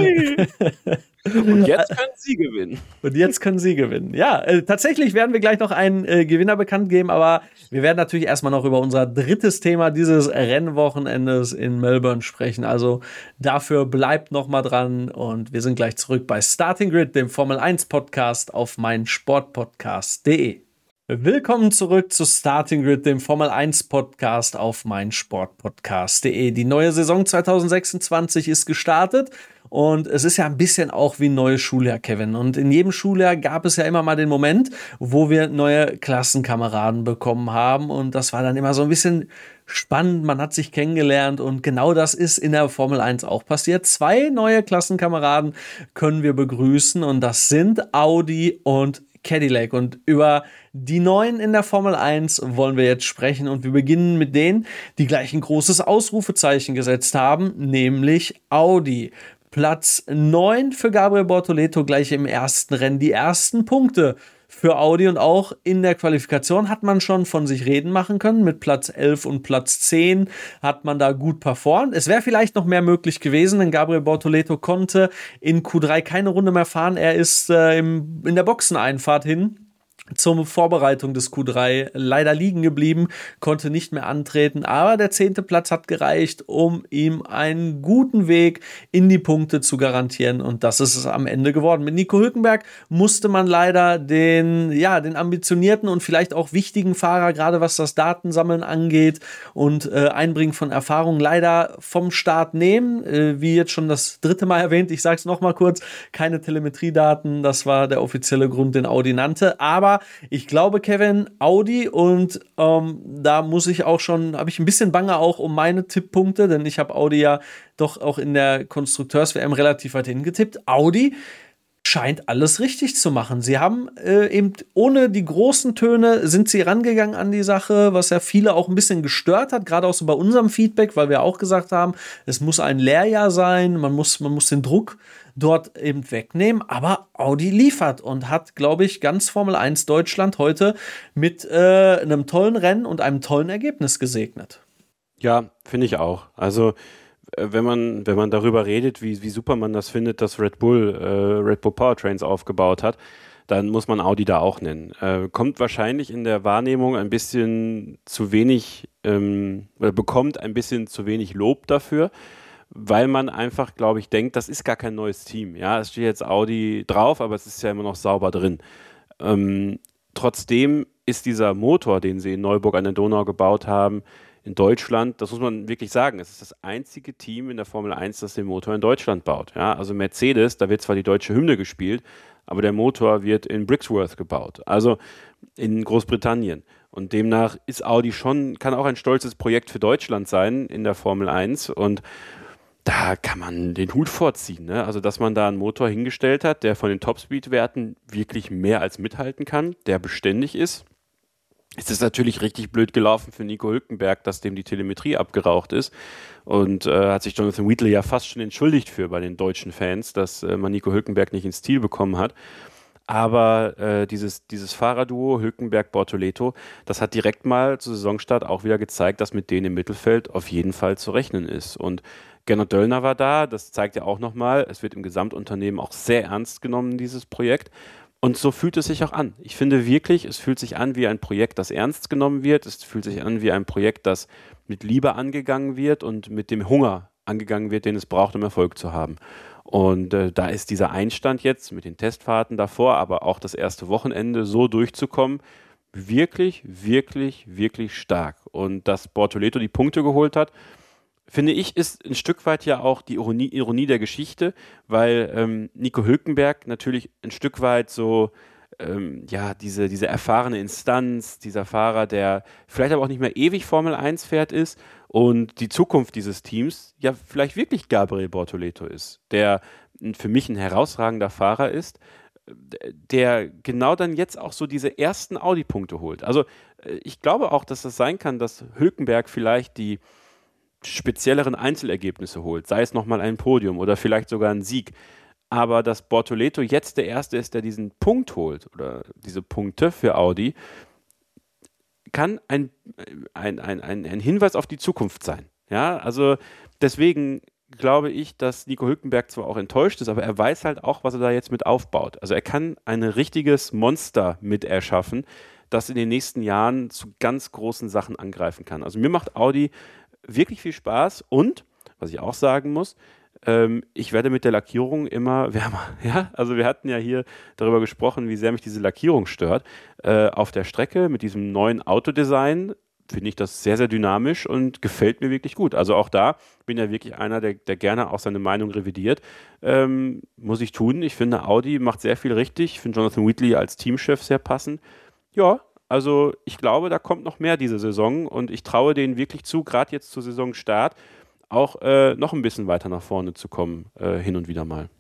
[SPEAKER 2] Und jetzt können Sie gewinnen.
[SPEAKER 3] Und jetzt können Sie gewinnen. Ja, tatsächlich werden wir gleich noch einen Gewinner bekannt geben, aber wir werden natürlich erstmal noch über unser drittes Thema dieses Rennwochenendes in Melbourne sprechen. Also dafür bleibt noch mal dran und wir sind gleich zurück bei Starting Grid, dem Formel 1 Podcast auf meinsportpodcast.de. Willkommen zurück zu Starting Grid, dem Formel 1 Podcast auf meinsportpodcast.de. Die neue Saison 2026 ist gestartet. Und es ist ja ein bisschen auch wie ein neues Schuljahr, Kevin. Und in jedem Schuljahr gab es ja immer mal den Moment, wo wir neue Klassenkameraden bekommen haben. Und das war dann immer so ein bisschen spannend. Man hat sich kennengelernt. Und genau das ist in der Formel 1 auch passiert. 2 neue Klassenkameraden können wir begrüßen. Und das sind Audi und Cadillac. Und über die Neuen in der Formel 1 wollen wir jetzt sprechen. Und wir beginnen mit denen, die gleich ein großes Ausrufezeichen gesetzt haben, nämlich Audi. Platz 9 für Gabriel Bortoleto gleich im ersten Rennen. Die ersten Punkte für Audi und auch in der Qualifikation hat man schon von sich reden machen können. Mit Platz 11 und Platz 10 hat man da gut performt. Es wäre vielleicht noch mehr möglich gewesen, denn Gabriel Bortoleto konnte in Q3 keine Runde mehr fahren. Er ist in der Boxeneinfahrt hin zur Vorbereitung des Q3 leider liegen geblieben, konnte nicht mehr antreten, aber der 10. Platz hat gereicht, um ihm einen guten Weg in die Punkte zu garantieren und das ist es am Ende geworden. Mit Nico Hülkenberg musste man leider den ambitionierten und vielleicht auch wichtigen Fahrer, gerade was das Datensammeln angeht und Einbringen von Erfahrung, leider vom Start nehmen, wie jetzt schon das 3. Mal erwähnt, ich sage es nochmal kurz, keine Telemetriedaten, das war der offizielle Grund, den Audi nannte, aber ich glaube, Kevin, Audi und da habe ich ein bisschen Bange auch um meine Tipppunkte, denn ich habe Audi ja doch auch in der Konstrukteurs-WM relativ weit hingetippt. Audi scheint alles richtig zu machen. Sie haben eben ohne die großen Töne sind sie rangegangen an die Sache, was ja viele auch ein bisschen gestört hat, gerade auch so bei unserem Feedback, weil wir auch gesagt haben, es muss ein Lehrjahr sein, man muss den Druck dort eben wegnehmen, aber Audi liefert und hat, glaube ich, ganz Formel 1 Deutschland heute mit einem tollen Rennen und einem tollen Ergebnis gesegnet.
[SPEAKER 2] Ja, finde ich auch. Also wenn man darüber redet, wie super man das findet, dass Red Bull Powertrains aufgebaut hat, dann muss man Audi da auch nennen. Kommt wahrscheinlich in der Wahrnehmung ein bisschen zu wenig oder bekommt ein bisschen zu wenig Lob dafür, weil man einfach, glaube ich, denkt, das ist gar kein neues Team. Ja, es steht jetzt Audi drauf, aber es ist ja immer noch sauber drin. Trotzdem ist dieser Motor, den sie in Neuburg an der Donau gebaut haben, in Deutschland, das muss man wirklich sagen, es ist das einzige Team in der Formel 1, das den Motor in Deutschland baut. Ja, also Mercedes, da wird zwar die deutsche Hymne gespielt, aber der Motor wird in Brixworth gebaut, also in Großbritannien. Und demnach ist Audi kann auch ein stolzes Projekt für Deutschland sein in der Formel 1 und da kann man den Hut vorziehen, ne? Also, dass man da einen Motor hingestellt hat, der von den Topspeed-Werten wirklich mehr als mithalten kann, der beständig ist. Es ist natürlich richtig blöd gelaufen für Nico Hülkenberg, dass dem die Telemetrie abgeraucht ist und hat sich Jonathan Wheatley ja fast schon entschuldigt für bei den deutschen Fans, dass man Nico Hülkenberg nicht ins Ziel bekommen hat. Aber dieses Fahrerduo Hülkenberg-Bortoleto, das hat direkt mal zu Saisonstart auch wieder gezeigt, dass mit denen im Mittelfeld auf jeden Fall zu rechnen ist. Und Gernot Döllner war da, das zeigt ja auch nochmal, es wird im Gesamtunternehmen auch sehr ernst genommen, dieses Projekt. Und so fühlt es sich auch an. Ich finde wirklich, es fühlt sich an wie ein Projekt, das ernst genommen wird. Es fühlt sich an wie ein Projekt, das mit Liebe angegangen wird und mit dem Hunger angegangen wird, den es braucht, um Erfolg zu haben. Und da ist dieser Einstand jetzt mit den Testfahrten davor, aber auch das erste Wochenende so durchzukommen, wirklich, wirklich, wirklich stark. Und dass Bortoleto die Punkte geholt hat, finde ich, ist ein Stück weit ja auch die Ironie der Geschichte, weil Nico Hülkenberg natürlich ein Stück weit so diese erfahrene Instanz, dieser Fahrer, der vielleicht aber auch nicht mehr ewig Formel 1 fährt ist und die Zukunft dieses Teams ja vielleicht wirklich Gabriel Bortoleto ist, der für mich ein herausragender Fahrer ist, der genau dann jetzt auch so diese ersten Audi-Punkte holt. Also ich glaube auch, dass das sein kann, dass Hülkenberg vielleicht die spezielleren Einzelergebnisse holt, sei es nochmal ein Podium oder vielleicht sogar ein Sieg. Aber dass Bortoleto jetzt der Erste ist, der diesen Punkt holt oder diese Punkte für Audi, kann ein Hinweis auf die Zukunft sein. Ja, also deswegen glaube ich, dass Nico Hülkenberg zwar auch enttäuscht ist, aber er weiß halt auch, was er da jetzt mit aufbaut. Also er kann ein richtiges Monster mit erschaffen, das in den nächsten Jahren zu ganz großen Sachen angreifen kann. Also mir macht Audi wirklich viel Spaß und, was ich auch sagen muss, ich werde mit der Lackierung immer wärmer. Ja? Also wir hatten ja hier darüber gesprochen, wie sehr mich diese Lackierung stört. Auf der Strecke mit diesem neuen Autodesign finde ich das sehr, sehr dynamisch und gefällt mir wirklich gut. Also auch da bin ja wirklich einer, der gerne auch seine Meinung revidiert. Muss ich tun. Ich finde, Audi macht sehr viel richtig. Ich finde Jonathan Wheatley als Teamchef sehr passend. Ja, also ich glaube, da kommt noch mehr diese Saison und ich traue denen wirklich zu, gerade jetzt zur Saisonstart, auch noch ein bisschen weiter nach vorne zu kommen, hin und wieder mal.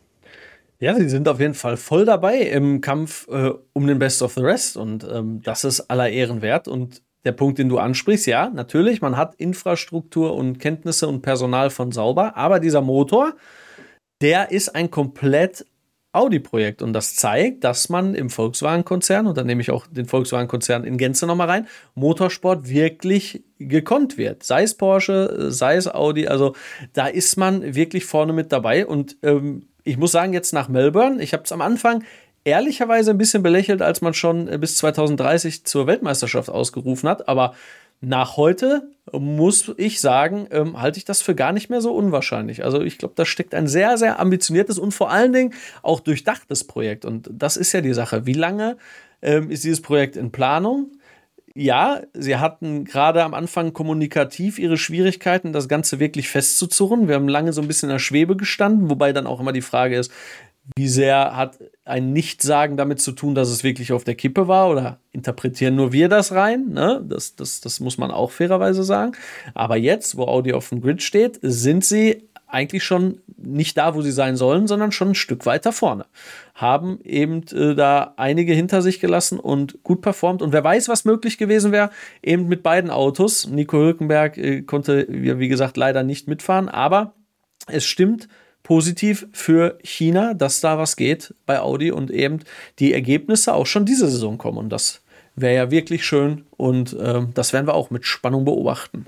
[SPEAKER 3] Ja, sie sind auf jeden Fall voll dabei im Kampf um den Best of the Rest und das ist aller Ehren wert. Und der Punkt, den du ansprichst, ja, natürlich, man hat Infrastruktur und Kenntnisse und Personal von sauber, aber dieser Motor, der ist ein komplett Audi-Projekt und das zeigt, dass man im Volkswagen-Konzern, und da nehme ich auch den Volkswagen-Konzern in Gänze nochmal rein, Motorsport wirklich gekonnt wird. Sei es Porsche, sei es Audi, also da ist man wirklich vorne mit dabei und ich muss sagen, jetzt nach Melbourne, ich habe es am Anfang ehrlicherweise ein bisschen belächelt, als man schon bis 2030 zur Weltmeisterschaft ausgerufen hat, aber nach heute muss ich sagen, halte ich das für gar nicht mehr so unwahrscheinlich. Also ich glaube, da steckt ein sehr, sehr ambitioniertes und vor allen Dingen auch durchdachtes Projekt. Und das ist ja die Sache. Wie lange ist dieses Projekt in Planung? Ja, sie hatten gerade am Anfang kommunikativ ihre Schwierigkeiten, das Ganze wirklich festzuzurren. Wir haben lange so ein bisschen in der Schwebe gestanden, wobei dann auch immer die Frage ist, wie sehr hat ein Nichtsagen damit zu tun, dass es wirklich auf der Kippe war oder interpretieren nur wir das rein? Ne? Das muss man auch fairerweise sagen. Aber jetzt, wo Audi auf dem Grid steht, sind sie eigentlich schon nicht da, wo sie sein sollen, sondern schon ein Stück weiter vorne. Haben eben da einige hinter sich gelassen und gut performt. Und wer weiß, was möglich gewesen wäre, eben mit beiden Autos. Nico Hülkenberg konnte, wie gesagt, leider nicht mitfahren. Aber es stimmt positiv für China, dass da was geht bei Audi und eben die Ergebnisse auch schon diese Saison kommen. Und das wäre ja wirklich schön und das werden wir auch mit Spannung beobachten.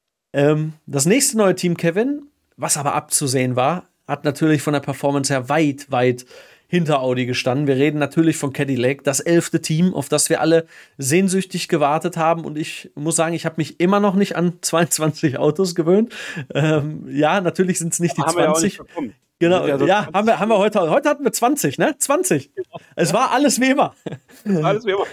[SPEAKER 3] Das nächste neue Team, Kevin, was aber abzusehen war, hat natürlich von der Performance her weit, weit hinter Audi gestanden. Wir reden natürlich von Cadillac, das 11. Team, auf das wir alle sehnsüchtig gewartet haben. Und ich muss sagen, ich habe mich immer noch nicht an 22 Autos gewöhnt. Ja, natürlich sind es nicht die 20. Genau, ja, haben wir heute hatten wir 20, ne? 20. Es war alles wie immer.
[SPEAKER 2] Alles wie immer.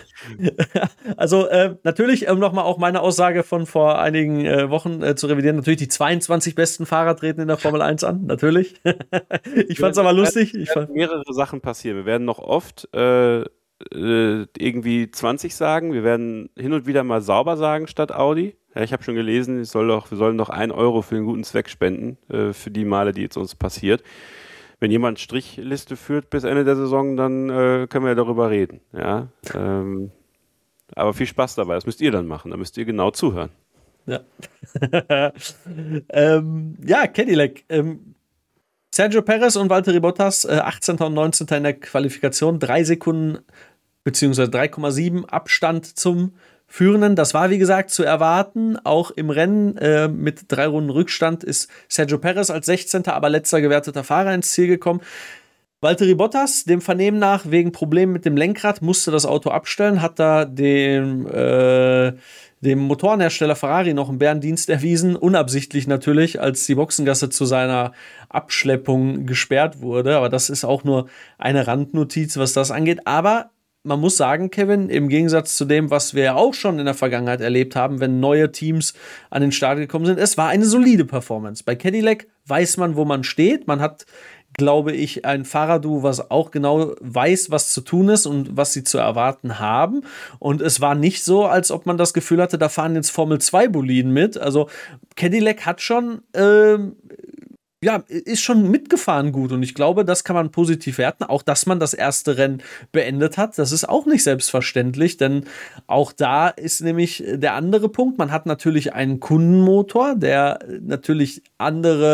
[SPEAKER 3] Also natürlich, um nochmal auch meine Aussage von vor einigen Wochen zu revidieren, natürlich die 22 besten Fahrer treten in der Formel 1 an, natürlich. Ich fand's aber lustig.
[SPEAKER 2] Mehrere Sachen passieren. Wir werden noch oft irgendwie 20 sagen. Wir werden hin und wieder mal sauber sagen statt Audi. Ja, ich habe schon gelesen, wir sollen doch 1 Euro für einen guten Zweck spenden, für die Male, die jetzt uns passiert. Wenn jemand Strichliste führt bis Ende der Saison, dann können wir ja darüber reden. Ja? Aber viel Spaß dabei, das müsst ihr dann machen, da müsst ihr genau zuhören.
[SPEAKER 3] Ja, ja, Cadillac. Sergio Perez und Valtteri Bottas, 18. und 19. in der Qualifikation, 3 Sekunden bzw. 3,7 Abstand zum Führenden. Das war, wie gesagt, zu erwarten. Auch im Rennen mit 3 Runden Rückstand ist Sergio Perez als 16., aber letzter gewerteter Fahrer ins Ziel gekommen. Valtteri Bottas, dem Vernehmen nach, wegen Problemen mit dem Lenkrad, musste das Auto abstellen, hat da dem Motorenhersteller Ferrari noch einen Bärendienst erwiesen, unabsichtlich natürlich, als die Boxengasse zu seiner Abschleppung gesperrt wurde. Aber das ist auch nur eine Randnotiz, was das angeht. Aber man muss sagen, Kevin, im Gegensatz zu dem, was wir ja auch schon in der Vergangenheit erlebt haben, wenn neue Teams an den Start gekommen sind, es war eine solide Performance. Bei Cadillac weiß man, wo man steht. Man hat, glaube ich, ein Fahrerduo, was auch genau weiß, was zu tun ist und was sie zu erwarten haben. Und es war nicht so, als ob man das Gefühl hatte, da fahren jetzt Formel-2-Boliden mit. Also Cadillac hat schon ist schon mitgefahren gut und ich glaube, das kann man positiv werten. Auch, dass man das erste Rennen beendet hat, das ist auch nicht selbstverständlich, denn auch da ist nämlich der andere Punkt. Man hat natürlich einen Kundenmotor, der natürlich andere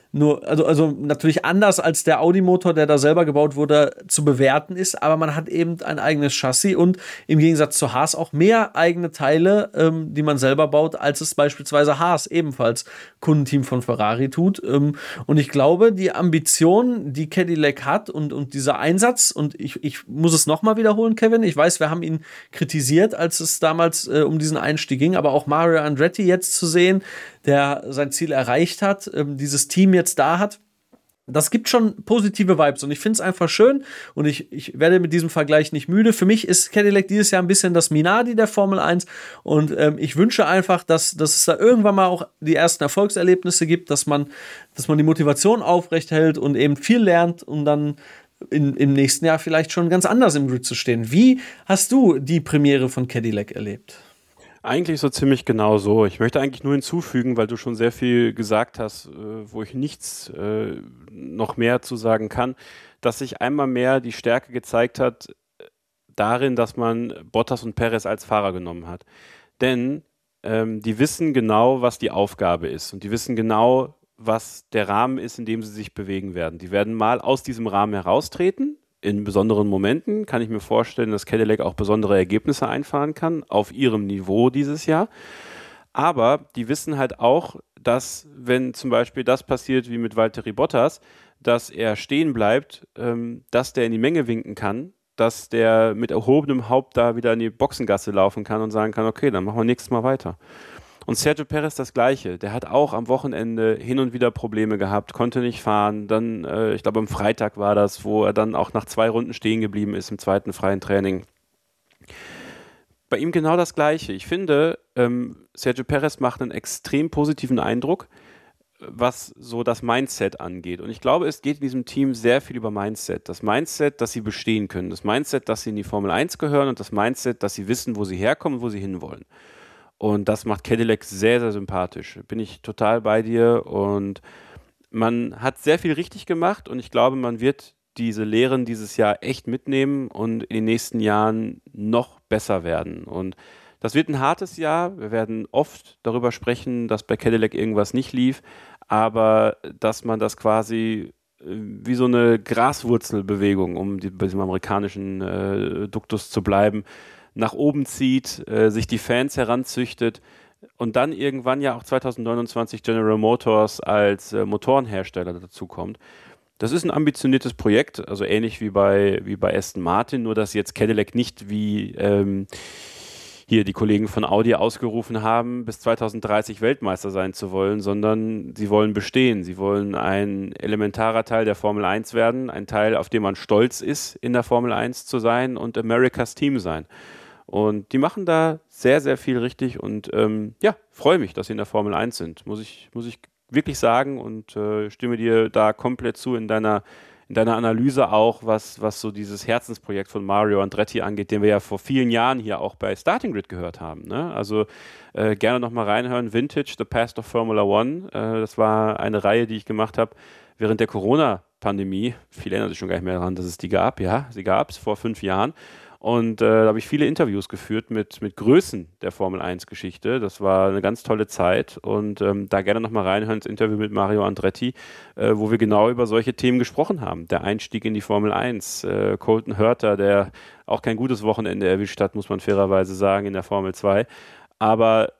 [SPEAKER 3] also natürlich anders als der Audi-Motor, der da selber gebaut wurde, zu bewerten ist, aber man hat eben ein eigenes Chassis und im Gegensatz zu Haas auch mehr eigene Teile, die man selber baut, als es beispielsweise Haas, ebenfalls Kundenteam von Ferrari, tut. Und ich glaube, die Ambition, die Cadillac hat und dieser Einsatz, und ich muss es nochmal wiederholen, Kevin, ich weiß, wir haben ihn kritisiert, als es damals um diesen Einstieg ging, aber auch Mario Andretti jetzt zu sehen, der sein Ziel erreicht hat, dieses Team jetzt da hat, das gibt schon positive Vibes und ich finde es einfach schön und ich werde mit diesem Vergleich nicht müde. Für mich ist Cadillac dieses Jahr ein bisschen das Minardi der Formel 1 und ich wünsche einfach, dass es da irgendwann mal auch die ersten Erfolgserlebnisse gibt, dass man die Motivation aufrechthält und eben viel lernt, um dann im nächsten Jahr vielleicht schon ganz anders im Grid zu stehen. Wie hast du die Premiere von Cadillac erlebt?
[SPEAKER 2] Eigentlich so ziemlich genau so. Ich möchte eigentlich nur hinzufügen, weil du schon sehr viel gesagt hast, wo ich nichts noch mehr zu sagen kann, dass sich einmal mehr die Stärke gezeigt hat darin, dass man Bottas und Perez als Fahrer genommen hat. Denn die wissen genau, was die Aufgabe ist und die wissen genau, was der Rahmen ist, in dem sie sich bewegen werden. Die werden mal aus diesem Rahmen heraustreten. In besonderen Momenten kann ich mir vorstellen, dass Cadillac auch besondere Ergebnisse einfahren kann, auf ihrem Niveau dieses Jahr. Aber die wissen halt auch, dass, wenn zum Beispiel das passiert wie mit Valtteri Bottas, dass er stehen bleibt, dass der in die Menge winken kann, dass der mit erhobenem Haupt da wieder in die Boxengasse laufen kann und sagen kann, okay, dann machen wir nächstes Mal weiter. Und Sergio Perez das Gleiche. Der hat auch am Wochenende hin und wieder Probleme gehabt, konnte nicht fahren. Dann, ich glaube, am Freitag war das, wo er dann auch nach 2 Runden stehen geblieben ist im zweiten freien Training. Bei ihm genau das Gleiche. Ich finde, Sergio Perez macht einen extrem positiven Eindruck, was so das Mindset angeht. Und ich glaube, es geht in diesem Team sehr viel über Mindset. Das Mindset, dass sie bestehen können. Das Mindset, dass sie in die Formel 1 gehören und das Mindset, dass sie wissen, wo sie herkommen und wo sie hinwollen. Und das macht Cadillac sehr, sehr sympathisch. Bin ich total bei dir. Und man hat sehr viel richtig gemacht. Und ich glaube, man wird diese Lehren dieses Jahr echt mitnehmen und in den nächsten Jahren noch besser werden. Und das wird ein hartes Jahr. Wir werden oft darüber sprechen, dass bei Cadillac irgendwas nicht lief. Aber dass man das quasi wie so eine Graswurzelbewegung, um bei diesem amerikanischen Duktus zu bleiben, nach oben zieht, sich die Fans heranzüchtet und dann irgendwann ja auch 2029 General Motors als Motorenhersteller dazukommt. Das ist ein ambitioniertes Projekt, also ähnlich wie bei Aston Martin, nur dass jetzt Cadillac nicht wie hier die Kollegen von Audi ausgerufen haben, bis 2030 Weltmeister sein zu wollen, sondern sie wollen bestehen. Sie wollen ein elementarer Teil der Formel 1 werden, ein Teil, auf den man stolz ist, in der Formel 1 zu sein und Americas Team sein. Und die machen da sehr, sehr viel richtig und freue mich, dass sie in der Formel 1 sind, muss ich wirklich sagen und stimme dir da komplett zu in deiner Analyse auch, was so dieses Herzensprojekt von Mario Andretti angeht, den wir ja vor vielen Jahren hier auch bei Starting Grid gehört haben. Ne? Also gerne nochmal reinhören, Vintage, The Past of Formula One. Das war eine Reihe, die ich gemacht habe während der Corona-Pandemie. Viele erinnern sich schon gar nicht mehr daran, dass es die gab. Ja, sie gab es vor 5 Jahren. Und da habe ich viele Interviews geführt mit Größen der Formel-1-Geschichte. Das war eine ganz tolle Zeit. Und da gerne nochmal reinhören ins Interview mit Mario Andretti, wo wir genau über solche Themen gesprochen haben. Der Einstieg in die Formel 1, Colton Herta, der auch kein gutes Wochenende erwischt hat, muss man fairerweise sagen, in der Formel 2. Aber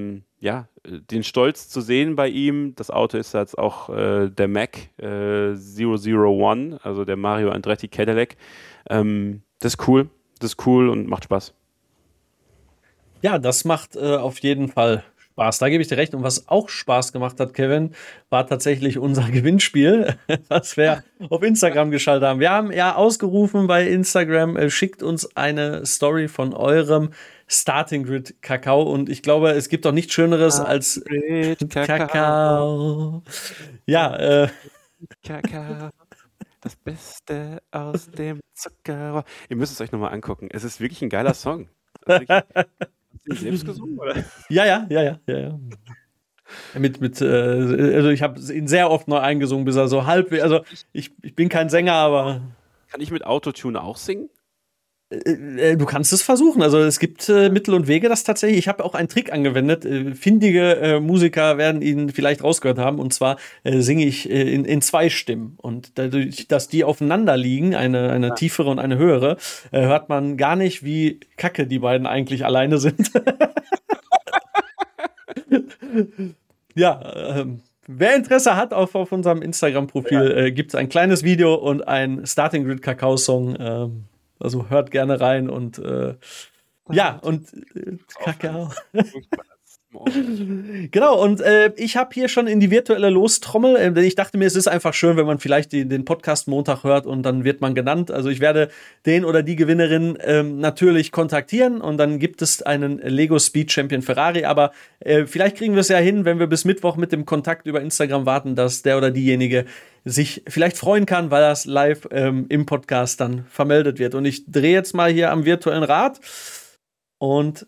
[SPEAKER 2] den Stolz zu sehen bei ihm, das Auto ist jetzt auch der Mac 001, also der Mario Andretti Cadillac. Das ist cool. Das ist cool und macht Spaß.
[SPEAKER 3] Ja, das macht auf jeden Fall Spaß. Da gebe ich dir recht. Und was auch Spaß gemacht hat, Kevin, war tatsächlich unser Gewinnspiel, was wir auf Instagram geschaltet haben. Wir haben ja ausgerufen bei Instagram, schickt uns eine Story von eurem Starting Grid Kakao. Und ich glaube, es gibt doch nichts Schöneres als Kakao. Ja,
[SPEAKER 2] Kakao. Das Beste aus dem Zuckerrohr. Ihr müsst es euch nochmal angucken. Es ist wirklich ein geiler Song. Hast du ihn selbst gesungen, oder?
[SPEAKER 3] Ja. Also ich habe ihn sehr oft neu eingesungen, bis er so halb. Also ich bin kein Sänger, aber.
[SPEAKER 2] Kann ich mit Autotune auch singen?
[SPEAKER 3] Du kannst es versuchen. Also es gibt Mittel und Wege, das tatsächlich. Ich habe auch einen Trick angewendet. Findige Musiker werden ihn vielleicht rausgehört haben. Und zwar singe ich in 2 Stimmen. Und dadurch, dass die aufeinander liegen, eine tiefere und eine höhere, hört man gar nicht, wie kacke die beiden eigentlich alleine sind. Ja, wer Interesse hat, auf unserem Instagram-Profil gibt es ein kleines Video und ein Starting Grid Kakao-Song. Also hört gerne rein und Kakao. Genau, und ich habe hier schon in die virtuelle Lostrommel, denn ich dachte mir, es ist einfach schön, wenn man vielleicht den Podcast Montag hört und dann wird man genannt. Also ich werde den oder die Gewinnerin natürlich kontaktieren und dann gibt es einen Lego Speed Champion Ferrari, aber vielleicht kriegen wir es ja hin, wenn wir bis Mittwoch mit dem Kontakt über Instagram warten, dass der oder diejenige sich vielleicht freuen kann, weil das live im Podcast dann vermeldet wird. Und ich drehe jetzt mal hier am virtuellen Rad und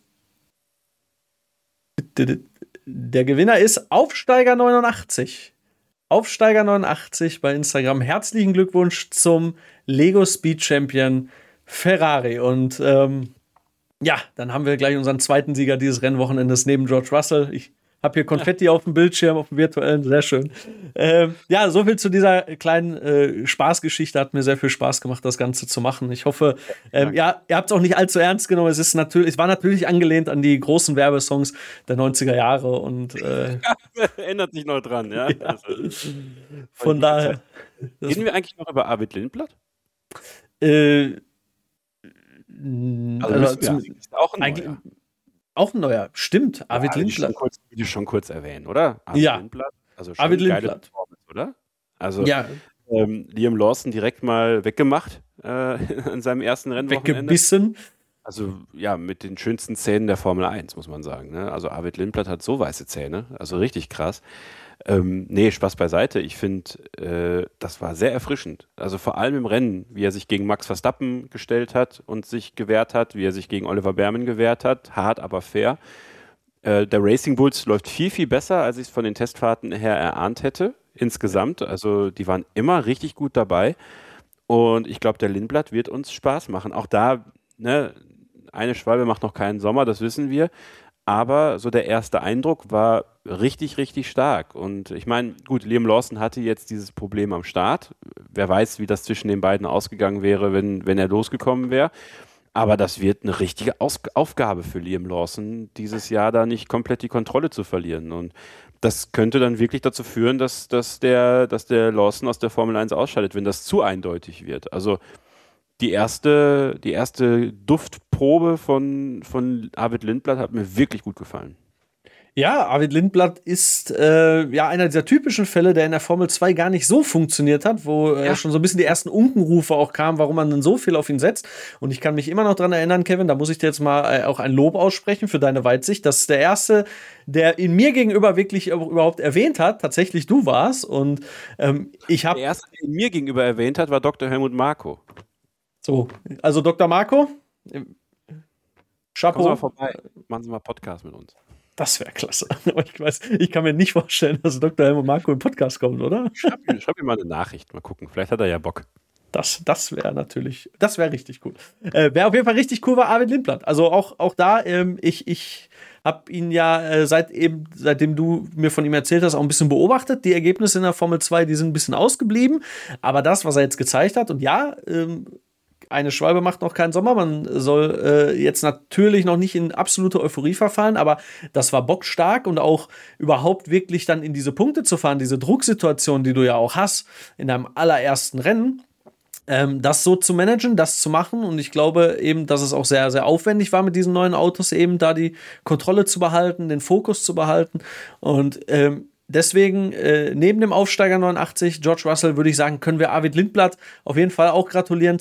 [SPEAKER 3] der Gewinner ist Aufsteiger 89. Aufsteiger 89 bei Instagram. Herzlichen Glückwunsch zum Lego Speed Champion Ferrari. Und dann haben wir gleich unseren zweiten Sieger dieses Rennwochenendes neben George Russell. Ich habe hier Konfetti auf dem Bildschirm, auf dem virtuellen, sehr schön. So viel zu dieser kleinen Spaßgeschichte. Hat mir sehr viel Spaß gemacht, das Ganze zu machen. Ich hoffe, ihr habt es auch nicht allzu ernst genommen. Es war natürlich angelehnt an die großen Werbesongs der 90er Jahre und
[SPEAKER 2] erinnert sich noch dran, ja.
[SPEAKER 3] Von daher.
[SPEAKER 2] Reden wir eigentlich noch über Arvid Lindblad?
[SPEAKER 3] Ist
[SPEAKER 2] auch ein neuer.
[SPEAKER 3] Auch ein neuer, stimmt. Arvid Lindblad.
[SPEAKER 2] Will ich schon kurz erwähnen, oder?
[SPEAKER 3] Arvid
[SPEAKER 2] Lindblad. Also schon
[SPEAKER 3] Arvid
[SPEAKER 2] geile
[SPEAKER 3] Lindblad.
[SPEAKER 2] Performance, oder? Also Liam Lawson direkt mal weggemacht in seinem ersten Rennwochenende.
[SPEAKER 3] Weggebissen.
[SPEAKER 2] Also ja, mit den schönsten Zähnen der Formel 1, muss man sagen. Ne? Also Arvid Lindblad hat so weiße Zähne, also richtig krass. Spaß beiseite. Ich finde, das war sehr erfrischend. Also vor allem im Rennen, wie er sich gegen Max Verstappen gestellt hat und sich gewehrt hat, wie er sich gegen Oliver Behrmann gewehrt hat. Hart, aber fair. Der Racing Bulls läuft viel, viel besser, als ich es von den Testfahrten her erahnt hätte. Insgesamt. Also die waren immer richtig gut dabei. Und ich glaube, der Lindblad wird uns Spaß machen. Auch da, ne, eine Schwalbe macht noch keinen Sommer, das wissen wir. Aber so der erste Eindruck war richtig, richtig stark. Und ich meine, gut, Liam Lawson hatte jetzt dieses Problem am Start. Wer weiß, wie das zwischen den beiden ausgegangen wäre, wenn er losgekommen wäre. Aber das wird eine richtige Aufgabe für Liam Lawson, dieses Jahr da nicht komplett die Kontrolle zu verlieren. Und das könnte dann wirklich dazu führen, dass der Lawson aus der Formel 1 ausscheidet, wenn das zu eindeutig wird. Also die erste Duftprobe von Arvid Lindblad hat mir wirklich gut gefallen.
[SPEAKER 3] Ja, Arvid Lindblad ist einer dieser typischen Fälle, der in der Formel 2 gar nicht so funktioniert hat, wo schon so ein bisschen die ersten Unkenrufe auch kamen, warum man denn so viel auf ihn setzt. Und ich kann mich immer noch dran erinnern, Kevin, da muss ich dir jetzt mal auch ein Lob aussprechen für deine Weitsicht. Das ist der Erste, der ihn mir gegenüber wirklich überhaupt erwähnt hat. Tatsächlich du warst. Und ich habe...
[SPEAKER 2] Der Erste, der ihn mir gegenüber erwähnt hat, war Dr. Helmut Marko.
[SPEAKER 3] So, also Dr. Marko, Chapeau.
[SPEAKER 2] Kommen Sie mal vorbei, machen Sie mal Podcast mit uns.
[SPEAKER 3] Das wäre klasse. Aber ich kann mir nicht vorstellen, dass Dr. Helmut Marko im Podcast kommt, oder?
[SPEAKER 2] Schreib ihm mal eine Nachricht, mal gucken. Vielleicht hat er ja Bock.
[SPEAKER 3] Das wäre richtig cool. Wer auf jeden Fall richtig cool war, Arvid Lindblad. Also auch da, ich habe ihn ja seitdem du mir von ihm erzählt hast, auch ein bisschen beobachtet. Die Ergebnisse in der Formel 2, die sind ein bisschen ausgeblieben. Aber das, was er jetzt gezeigt hat, und eine Schwalbe macht noch keinen Sommer. Man soll jetzt natürlich noch nicht in absolute Euphorie verfallen, aber das war bockstark und auch überhaupt wirklich dann in diese Punkte zu fahren, diese Drucksituation, die du ja auch hast in deinem allerersten Rennen, das so zu managen, das zu machen. Und ich glaube eben, dass es auch sehr, sehr aufwendig war mit diesen neuen Autos, eben da die Kontrolle zu behalten, den Fokus zu behalten. Und deswegen, neben dem Aufsteiger 89, George Russell, würde ich sagen, können wir Arvid Lindblad auf jeden Fall auch gratulieren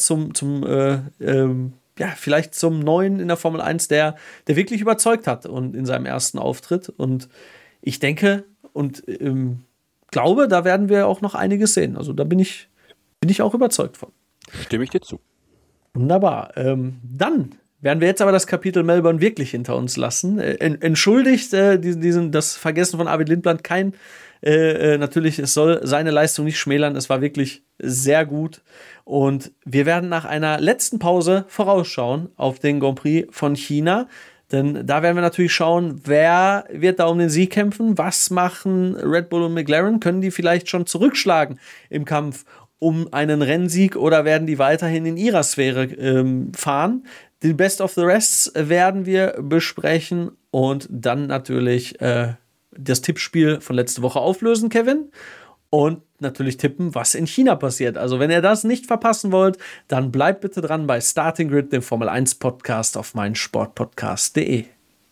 [SPEAKER 3] vielleicht zum Neuen in der Formel 1, der wirklich überzeugt hat und in seinem ersten Auftritt. Und ich denke und glaube, da werden wir auch noch einiges sehen. Also da bin ich auch überzeugt von.
[SPEAKER 2] Stimme ich dir zu.
[SPEAKER 3] Wunderbar. Dann werden wir jetzt aber das Kapitel Melbourne wirklich hinter uns lassen. Entschuldigt das Vergessen von Arvid Lindblad kein Natürlich, es soll seine Leistung nicht schmälern. Es war wirklich sehr gut. Und wir werden nach einer letzten Pause vorausschauen auf den Grand Prix von China. Denn da werden wir natürlich schauen, wer wird da um den Sieg kämpfen? Was machen Red Bull und McLaren? Können die vielleicht schon zurückschlagen im Kampf um einen Rennsieg oder werden die weiterhin in ihrer Sphäre fahren? Die Best of the Rests werden wir besprechen und dann natürlich das Tippspiel von letzte Woche auflösen, Kevin. Und natürlich tippen, was in China passiert. Also wenn ihr das nicht verpassen wollt, dann bleibt bitte dran bei Starting Grid, dem Formel 1 Podcast auf meinsportpodcast.de.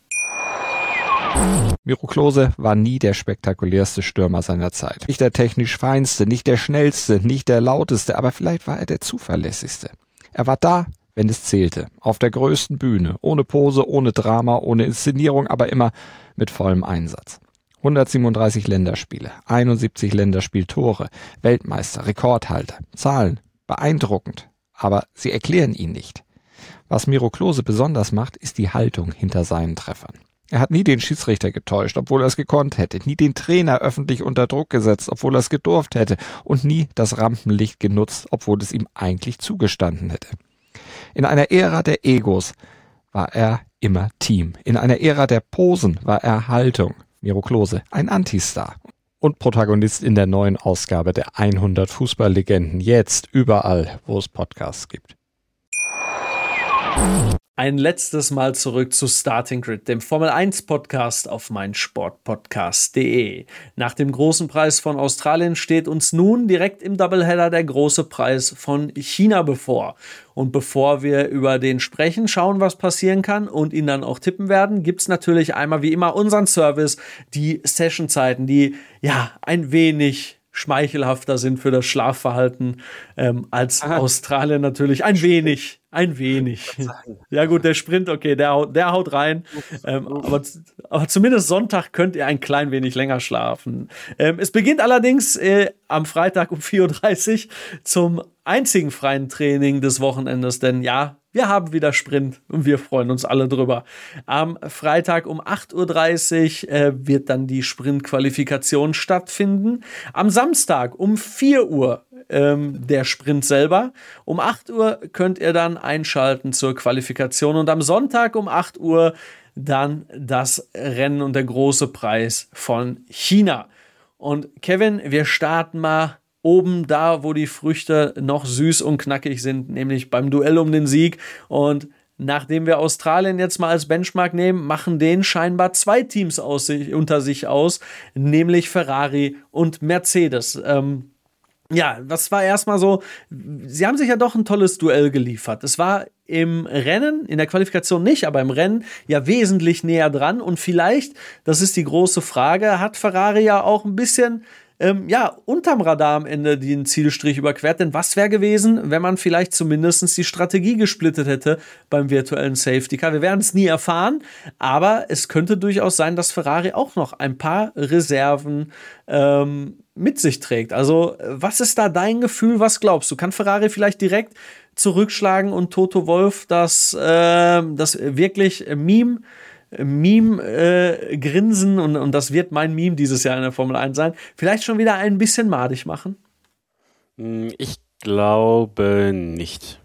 [SPEAKER 4] Miro Klose war nie der spektakulärste Stürmer seiner Zeit. Nicht der technisch feinste, nicht der schnellste, nicht der lauteste, aber vielleicht war er der zuverlässigste. Er war da, wenn es zählte, auf der größten Bühne, ohne Pose, ohne Drama, ohne Inszenierung, aber immer mit vollem Einsatz. 137 Länderspiele, 71 Länderspieltore, Weltmeister, Rekordhalter. Zahlen, beeindruckend, aber sie erklären ihn nicht. Was Miro Klose besonders macht, ist die Haltung hinter seinen Treffern. Er hat nie den Schiedsrichter getäuscht, obwohl er es gekonnt hätte, nie den Trainer öffentlich unter Druck gesetzt, obwohl er es gedurft hätte und nie das Rampenlicht genutzt, obwohl es ihm eigentlich zugestanden hätte. In einer Ära der Egos war er immer Team. In einer Ära der Posen war er Haltung. Miro Klose, ein Antistar und Protagonist in der neuen Ausgabe der 100 Fußballlegenden, jetzt überall, wo es Podcasts gibt.
[SPEAKER 3] Ein letztes Mal zurück zu Starting Grid, dem Formel 1 Podcast auf meinsportpodcast.de. Nach dem großen Preis von Australien steht uns nun direkt im Doubleheader der große Preis von China bevor. Und bevor wir über den sprechen, schauen, was passieren kann und ihn dann auch tippen werden, gibt es natürlich einmal wie immer unseren Service, die Sessionzeiten, die ja ein wenig schmeichelhafter sind für das Schlafverhalten als Australien natürlich. Ein wenig. Ja gut, der Sprint, okay, der haut rein. Aber zumindest Sonntag könnt ihr ein klein wenig länger schlafen. Es beginnt allerdings am Freitag um 4:30 Uhr zum einzigen freien Training des Wochenendes. Denn ja, wir haben wieder Sprint und wir freuen uns alle drüber. Am Freitag um 8:30 Uhr wird dann die Sprintqualifikation stattfinden. Am Samstag um 4 Uhr der Sprint selber. Um 8 Uhr könnt ihr dann einschalten zur Qualifikation und am Sonntag um 8 Uhr dann das Rennen und der große Preis von China. Und Kevin, wir starten mal oben da, wo die Früchte noch süß und knackig sind, nämlich beim Duell um den Sieg. Und nachdem wir Australien jetzt mal als Benchmark nehmen, machen den scheinbar zwei Teams unter sich aus, nämlich Ferrari und Mercedes. Ja, das war erstmal so, sie haben sich ja doch ein tolles Duell geliefert. Es war im Rennen, in der Qualifikation nicht, aber im Rennen ja wesentlich näher dran. Und vielleicht, das ist die große Frage, hat Ferrari ja auch ein bisschen unterm Radar am Ende den Zielstrich überquert. Denn was wäre gewesen, wenn man vielleicht zumindest die Strategie gesplittet hätte beim virtuellen Safety Car? Wir werden es nie erfahren, aber es könnte durchaus sein, dass Ferrari auch noch ein paar Reserven mit sich trägt. Also, was ist da dein Gefühl? Was glaubst du? Kann Ferrari vielleicht direkt zurückschlagen und Toto Wolff das wirklich Meme-Grinsen und das wird mein Meme dieses Jahr in der Formel 1 sein, vielleicht schon wieder ein bisschen madig machen?
[SPEAKER 2] Ich glaube nicht.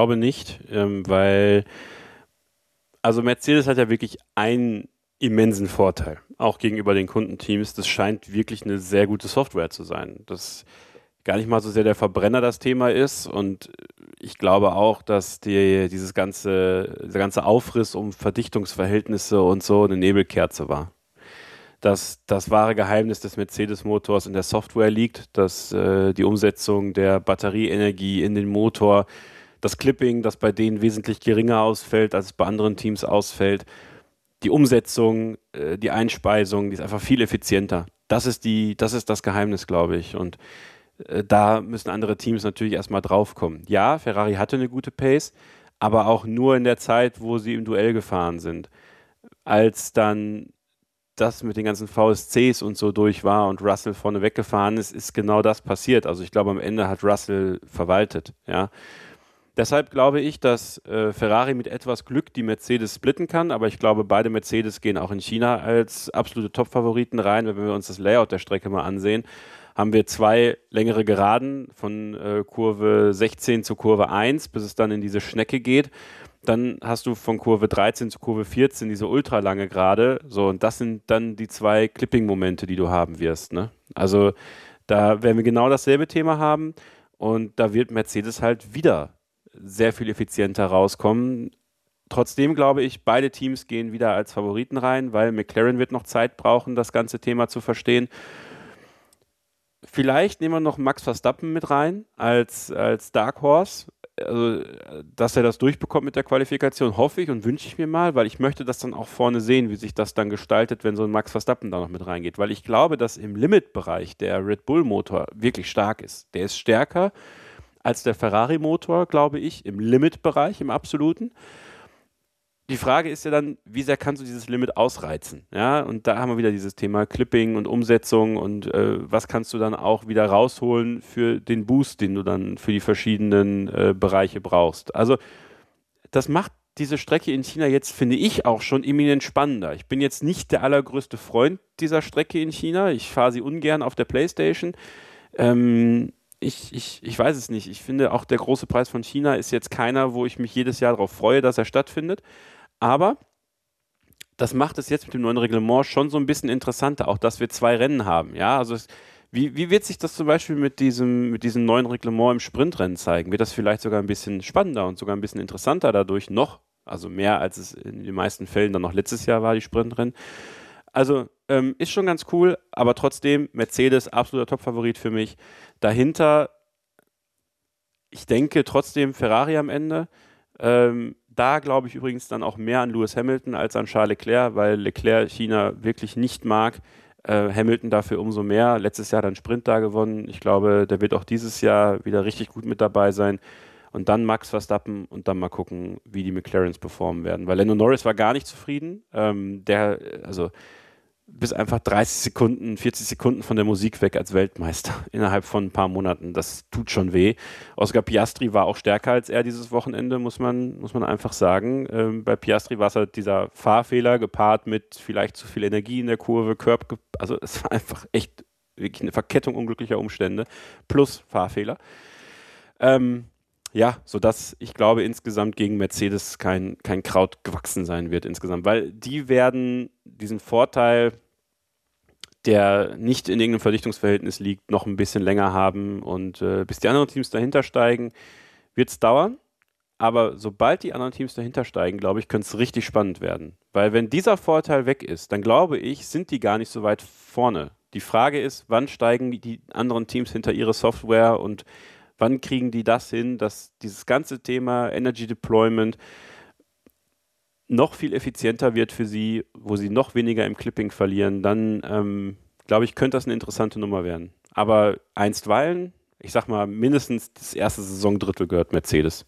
[SPEAKER 2] Weil also Mercedes hat ja wirklich einen immensen Vorteil, auch gegenüber den Kundenteams. Das scheint wirklich eine sehr gute Software zu sein. Das gar nicht mal so sehr der Verbrenner das Thema ist und ich glaube auch, dass dieser ganze Aufriss um Verdichtungsverhältnisse und so eine Nebelkerze war. Dass das wahre Geheimnis des Mercedes-Motors in der Software liegt, dass die Umsetzung der Batterieenergie in den Motor, das Clipping, das bei denen wesentlich geringer ausfällt, als es bei anderen Teams ausfällt, die Umsetzung, die Einspeisung, die ist einfach viel effizienter. Das ist das Geheimnis, glaube ich. Und da müssen andere Teams natürlich erstmal draufkommen. Ja, Ferrari hatte eine gute Pace, aber auch nur in der Zeit, wo sie im Duell gefahren sind. Als dann das mit den ganzen VSCs und so durch war und Russell vorne weggefahren ist genau das passiert. Also ich glaube, am Ende hat Russell verwaltet. Ja. Deshalb glaube ich, dass Ferrari mit etwas Glück die Mercedes splitten kann, aber ich glaube, beide Mercedes gehen auch in China als absolute Top-Favoriten rein. Wenn wir uns das Layout der Strecke mal ansehen, haben wir 2 längere Geraden von Kurve 16 zu Kurve 1, bis es dann in diese Schnecke geht. Dann hast du von Kurve 13 zu Kurve 14 diese ultralange Gerade. So, und das sind dann die 2 Clipping-Momente, die du haben wirst. Ne? Also da werden wir genau dasselbe Thema haben und da wird Mercedes halt wieder sehr viel effizienter rauskommen. Trotzdem glaube ich, beide Teams gehen wieder als Favoriten rein, weil McLaren wird noch Zeit brauchen, das ganze Thema zu verstehen. Vielleicht nehmen wir noch Max Verstappen mit rein als Dark Horse. Also, dass er das durchbekommt mit der Qualifikation, hoffe ich und wünsche ich mir mal, weil ich möchte das dann auch vorne sehen, wie sich das dann gestaltet, wenn so ein Max Verstappen da noch mit reingeht. Weil ich glaube, dass im Limit-Bereich der Red Bull-Motor wirklich stark ist. Der ist stärker als der Ferrari-Motor, glaube ich, im Limit-Bereich, im absoluten. Die Frage ist ja dann, wie sehr kannst du dieses Limit ausreizen? Ja, und da haben wir wieder dieses Thema Clipping und Umsetzung und was kannst du dann auch wieder rausholen für den Boost, den du dann für die verschiedenen Bereiche brauchst. Also das macht diese Strecke in China jetzt, finde ich, auch schon eminent spannender. Ich bin jetzt nicht der allergrößte Freund dieser Strecke in China. Ich fahre sie ungern auf der PlayStation. Ich weiß es nicht. Ich finde auch der große Preis von China ist jetzt keiner, wo ich mich jedes Jahr darauf freue, dass er stattfindet. Aber das macht es jetzt mit dem neuen Reglement schon so ein bisschen interessanter, auch dass wir 2 Rennen haben. Ja, also wie wird sich das zum Beispiel mit diesem neuen Reglement im Sprintrennen zeigen? Wird das vielleicht sogar ein bisschen spannender und sogar ein bisschen interessanter dadurch noch? Also mehr, als es in den meisten Fällen dann noch letztes Jahr war, die Sprintrennen. Also ist schon ganz cool, aber trotzdem Mercedes absoluter Top-Favorit für mich. Dahinter, ich denke trotzdem Ferrari am Ende. Da glaube ich übrigens dann auch mehr an Lewis Hamilton als an Charles Leclerc, weil Leclerc China wirklich nicht mag. Hamilton dafür umso mehr. Letztes Jahr dann Sprint da gewonnen. Ich glaube, der wird auch dieses Jahr wieder richtig gut mit dabei sein. Und dann Max Verstappen und dann mal gucken, wie die McLarens performen werden. Weil Lando Norris war gar nicht zufrieden. Bis einfach 30 Sekunden, 40 Sekunden von der Musik weg als Weltmeister innerhalb von ein paar Monaten. Das tut schon weh. Oscar Piastri war auch stärker als er dieses Wochenende, muss man einfach sagen. Bei Piastri war es halt dieser Fahrfehler gepaart mit vielleicht zu viel Energie in der Kurve, also es war einfach echt wirklich eine Verkettung unglücklicher Umstände plus Fahrfehler. Ja, sodass ich glaube, insgesamt gegen Mercedes kein Kraut gewachsen sein wird insgesamt, weil die werden diesen Vorteil, der nicht in irgendeinem Verdichtungsverhältnis liegt, noch ein bisschen länger haben und bis die anderen Teams dahinter steigen, wird es dauern, aber sobald die anderen Teams dahinter steigen, glaube ich, könnte es richtig spannend werden, weil wenn dieser Vorteil weg ist, dann glaube ich, sind die gar nicht so weit vorne. Die Frage ist, wann steigen die anderen Teams hinter ihre Software und wann kriegen die das hin, dass dieses ganze Thema Energy Deployment noch viel effizienter wird für sie, wo sie noch weniger im Clipping verlieren, dann glaube ich, könnte das eine interessante Nummer werden. Aber einstweilen, ich sag mal, mindestens das erste Saisondrittel gehört Mercedes.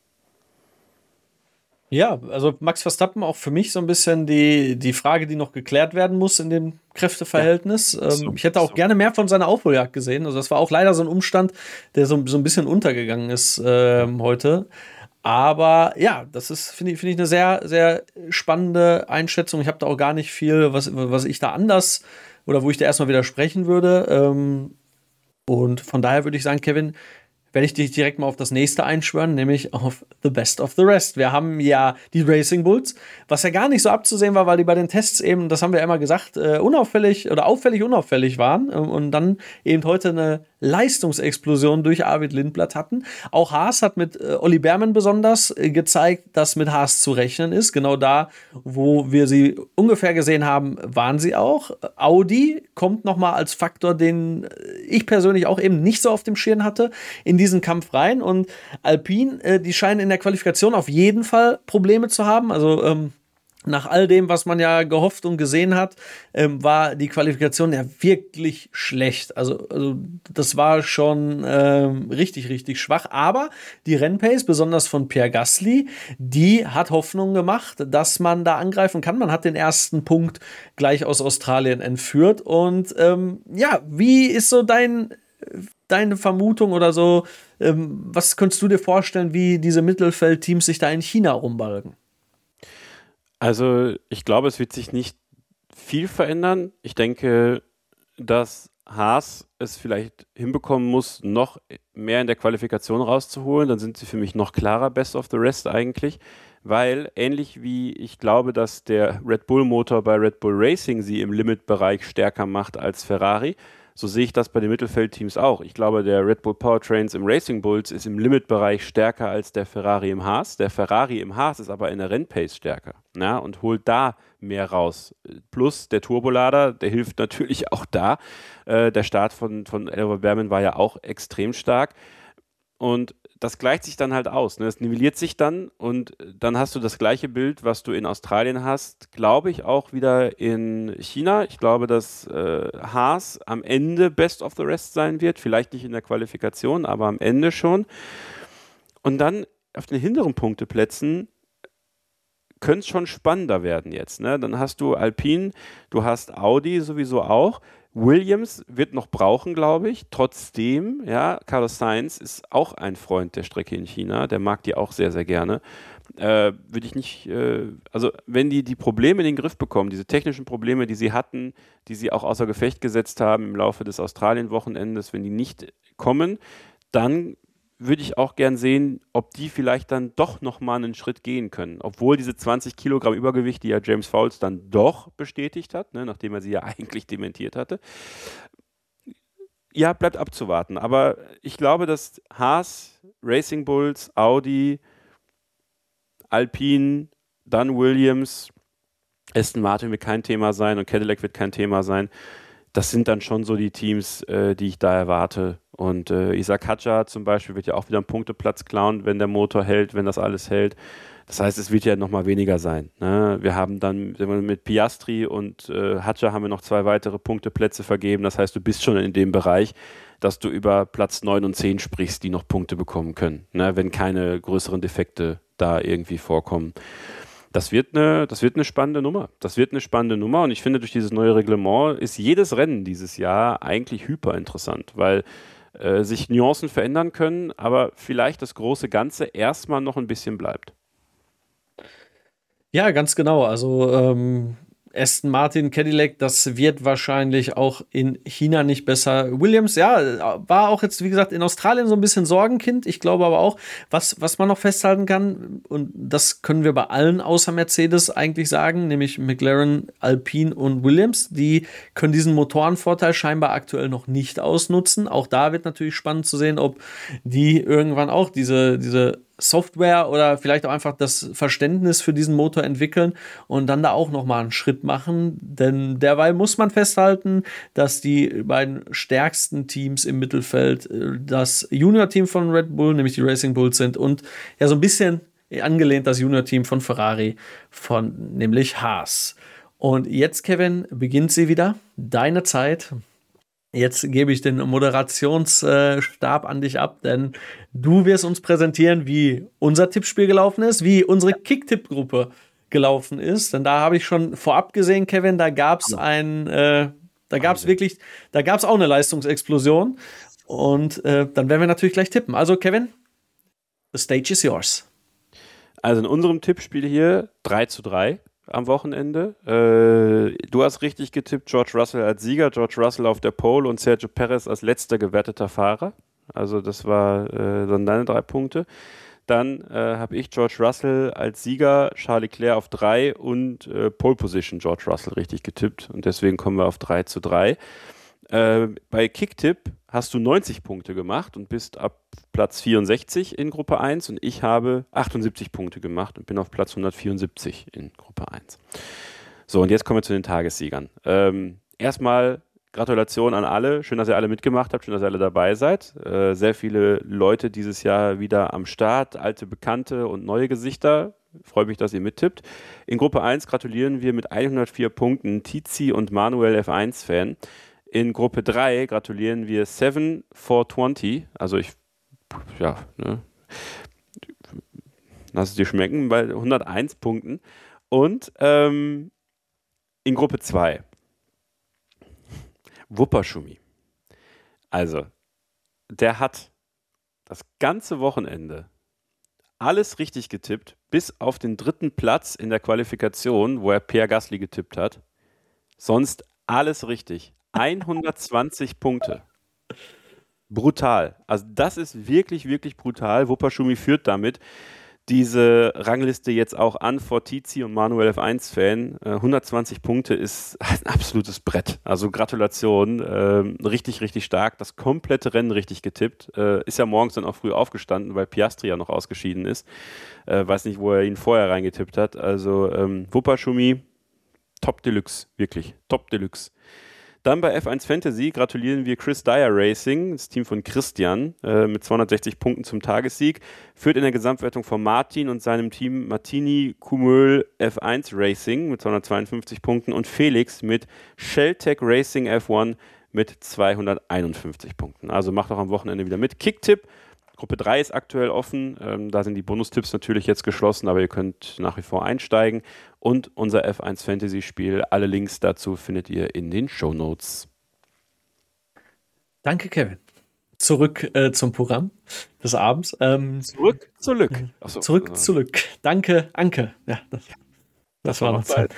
[SPEAKER 3] Ja, also Max Verstappen auch für mich so ein bisschen die Frage, die noch geklärt werden muss in dem Kräfteverhältnis. Ja, ich hätte auch gerne mehr von seiner Aufholjagd gesehen. Also das war auch leider so ein Umstand, der so ein bisschen untergegangen ist heute. Aber ja, das ist, finde ich, eine sehr, sehr spannende Einschätzung. Ich habe da auch gar nicht viel, was ich da anders oder wo ich da erstmal widersprechen würde. Und von daher würde ich sagen, Kevin, werde ich dich direkt mal auf das nächste einschwören, nämlich auf The Best of the Rest. Wir haben ja die Racing Bulls, was ja gar nicht so abzusehen war, weil die bei den Tests eben, das haben wir ja immer gesagt, auffällig unauffällig waren und dann eben heute eine Leistungsexplosion durch Arvid Lindblad hatten. Auch Haas hat mit Olli Behrmann besonders gezeigt, dass mit Haas zu rechnen ist. Genau da, wo wir sie ungefähr gesehen haben, waren sie auch. Audi kommt nochmal als Faktor, den ich persönlich auch eben nicht so auf dem Schirm hatte, in diesen Kampf rein. Und Alpine, die scheinen in der Qualifikation auf jeden Fall Probleme zu haben. Also nach all dem, was man ja gehofft und gesehen hat, war die Qualifikation ja wirklich schlecht. Also das war schon richtig, richtig schwach. Aber die Rennpace, besonders von Pierre Gasly, die hat Hoffnung gemacht, dass man da angreifen kann. Man hat den ersten Punkt gleich aus Australien entführt. Und wie ist so dein deine Vermutung oder so, was könntest du dir vorstellen, wie diese Mittelfeldteams sich da in China rumbalgen?
[SPEAKER 2] Also ich glaube, es wird sich nicht viel verändern. Ich denke, dass Haas es vielleicht hinbekommen muss, noch mehr in der Qualifikation rauszuholen. Dann sind sie für mich noch klarer Best of the Rest eigentlich, weil ähnlich wie ich glaube, dass der Red Bull Motor bei Red Bull Racing sie im Limitbereich stärker macht als Ferrari, so sehe ich das bei den Mittelfeldteams auch. Ich glaube, der Red Bull Powertrains im Racing Bulls ist im Limitbereich stärker als der Ferrari im Haas. Der Ferrari im Haas ist aber in der Rennpace stärker, ja, und holt da mehr raus. Plus der Turbolader, der hilft natürlich auch da. Der Start von Elva Berman war ja auch extrem stark. Und das gleicht sich dann halt aus. Ne? Es nivelliert sich dann und dann hast du das gleiche Bild, was du in Australien hast, glaube ich, auch wieder in China. Ich glaube, dass Haas am Ende Best of the Rest sein wird. Vielleicht nicht in der Qualifikation, aber am Ende schon. Und dann auf den hinteren Punkteplätzen könnte es schon spannender werden jetzt. Ne? Dann hast du Alpine, du hast Audi sowieso auch. Williams wird noch brauchen, glaube ich. Trotzdem, ja, Carlos Sainz ist auch ein Freund der Strecke in China. Der mag die auch sehr, sehr gerne. Würde ich nicht, also wenn die Probleme in den Griff bekommen, diese technischen Probleme, die sie hatten, die sie auch außer Gefecht gesetzt haben im Laufe des Australien-Wochenendes, wenn die nicht kommen, dann würde ich auch gern sehen, ob die vielleicht dann doch nochmal einen Schritt gehen können. Obwohl diese 20 Kilogramm Übergewicht, die ja James Fowles dann doch bestätigt hat, ne, nachdem er sie ja eigentlich dementiert hatte. Ja, bleibt abzuwarten. Aber ich glaube, dass Haas, Racing Bulls, Audi, Alpine, dann Williams, Aston Martin wird kein Thema sein und Cadillac wird kein Thema sein. Das sind dann schon so die Teams, die ich da erwarte. Und Isaac Hadjar zum Beispiel wird ja auch wieder einen Punkteplatz klauen, wenn der Motor hält, wenn das alles hält. Das heißt, es wird ja nochmal weniger sein. Ne? Wir haben dann mit Piastri und Hadjar haben wir noch 2 weitere Punkteplätze vergeben. Das heißt, du bist schon in dem Bereich, dass du über Platz 9 und 10 sprichst, die noch Punkte bekommen können, ne? Wenn keine größeren Defekte da irgendwie vorkommen. Das wird eine spannende Nummer. Das wird eine spannende Nummer und ich finde, durch dieses neue Reglement ist jedes Rennen dieses Jahr eigentlich hyper interessant, weil sich Nuancen verändern können, aber vielleicht das große Ganze erstmal noch ein bisschen bleibt.
[SPEAKER 3] Ja, ganz genau. Also Aston Martin, Cadillac, das wird wahrscheinlich auch in China nicht besser. Williams, ja, war auch jetzt, wie gesagt, in Australien so ein bisschen Sorgenkind. Ich glaube aber auch, was man noch festhalten kann, und das können wir bei allen außer Mercedes eigentlich sagen, nämlich McLaren, Alpine und Williams, die können diesen Motorenvorteil scheinbar aktuell noch nicht ausnutzen. Auch da wird natürlich spannend zu sehen, ob die irgendwann auch diese Software oder vielleicht auch einfach das Verständnis für diesen Motor entwickeln und dann da auch nochmal einen Schritt machen. Denn derweil muss man festhalten, dass die beiden stärksten Teams im Mittelfeld das Junior-Team von Red Bull, nämlich die Racing Bulls sind und ja so ein bisschen angelehnt das Junior-Team von Ferrari, von nämlich Haas. Und jetzt, Kevin, beginnt sie wieder. Deine Zeit. Jetzt gebe ich den Moderationsstab an dich ab, denn du wirst uns präsentieren, wie unser Tippspiel gelaufen ist, wie unsere Kick-Tipp-Gruppe gelaufen ist. Denn da habe ich schon vorab gesehen, Kevin, da gab es auch eine Leistungsexplosion. Und dann werden wir natürlich gleich tippen. Also, Kevin, the stage is yours.
[SPEAKER 2] Also in unserem Tippspiel hier 3:3. Am Wochenende. Du hast richtig getippt, George Russell als Sieger, George Russell auf der Pole und Sergio Perez als letzter gewerteter Fahrer. Also das war dann deine 3 Punkte. Dann habe ich George Russell als Sieger, Charles Leclerc auf 3 und Pole Position George Russell richtig getippt. Und deswegen kommen wir auf 3:3. Bei Kicktipp hast du 90 Punkte gemacht und bist ab Platz 64 in Gruppe 1 und ich habe 78 Punkte gemacht und bin auf Platz 174 in Gruppe 1. So, und jetzt kommen wir zu den Tagessiegern. Erstmal Gratulation an alle. Schön, dass ihr alle mitgemacht habt. Schön, dass ihr alle dabei seid. Sehr viele Leute dieses Jahr wieder am Start. Alte Bekannte und neue Gesichter. Freue mich, dass ihr mittippt. In Gruppe 1 gratulieren wir mit 104 Punkten Tizi und Manuel F1-Fan. In Gruppe 3 gratulieren wir 7420. Also lass es dir schmecken, bei 101 Punkten. Und in Gruppe 2 Wupperschumi. Also, der hat das ganze Wochenende alles richtig getippt, bis auf den 3. Platz in der Qualifikation, wo er Pierre Gasly getippt hat. Sonst alles richtig. 120 Punkte. Brutal. Also das ist wirklich, wirklich brutal. Wupperschumi führt damit diese Rangliste jetzt auch an vor Tizi und Manuel F1-Fan. 120 Punkte ist ein absolutes Brett. Also Gratulation. Richtig, richtig stark. Das komplette Rennen richtig getippt. Ist ja morgens dann auch früh aufgestanden, weil Piastri ja noch ausgeschieden ist. Weiß nicht, wo er ihn vorher reingetippt hat. Also Wupperschumi, Top Deluxe. Wirklich, Top Deluxe. Dann bei F1 Fantasy gratulieren wir Chris Dyer Racing, das Team von Christian, mit 260 Punkten zum Tagessieg. Führt in der Gesamtwertung von Martin und seinem Team Martini Kumöl F1 Racing mit 252 Punkten und Felix mit Shelltech Racing F1 mit 251 Punkten. Also macht auch am Wochenende wieder mit. Kicktipp, Gruppe 3 ist aktuell offen. Da sind die Bonustipps natürlich jetzt geschlossen, aber ihr könnt nach wie vor einsteigen. Und unser F1 Fantasy Spiel, alle Links dazu findet ihr in den Shownotes.
[SPEAKER 3] Danke, Kevin. Zurück zum Programm des Abends.
[SPEAKER 2] Zurück zu Lück.
[SPEAKER 3] So. Zurück zu Lück. Danke, Anke. Ja, das war noch Zeit.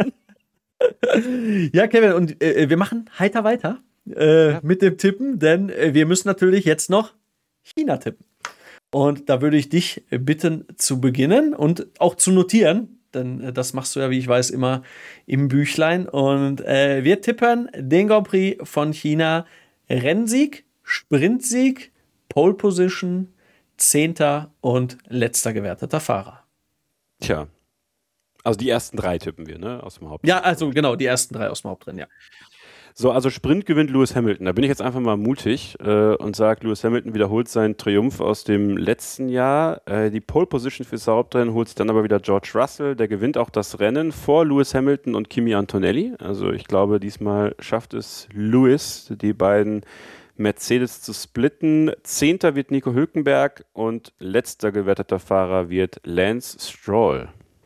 [SPEAKER 3] Ja, Kevin, und wir machen heiter weiter mit dem Tippen, denn wir müssen natürlich jetzt noch China tippen. Und da würde ich dich bitten zu beginnen und auch zu notieren, denn das machst du ja, wie ich weiß, immer im Büchlein. Und wir tippen den Grand Prix von China: Rennsieg, Sprintsieg, Pole Position, 10. und letzter gewerteter Fahrer.
[SPEAKER 2] Tja, also die ersten 3 tippen wir, ne, aus dem Hauptrennen.
[SPEAKER 3] Ja, also genau, die ersten 3 aus dem Hauptrennen, ja.
[SPEAKER 2] So, also Sprint gewinnt Lewis Hamilton. Da bin ich jetzt einfach mal mutig und sage, Lewis Hamilton wiederholt seinen Triumph aus dem letzten Jahr. Die Pole Position fürs Hauptrennen holt sich dann aber wieder George Russell. Der gewinnt auch das Rennen vor Lewis Hamilton und Kimi Antonelli. Also ich glaube, diesmal schafft es Lewis, die beiden Mercedes zu splitten. 10. wird Nico Hülkenberg und letzter gewerteter Fahrer wird Lance Stroll.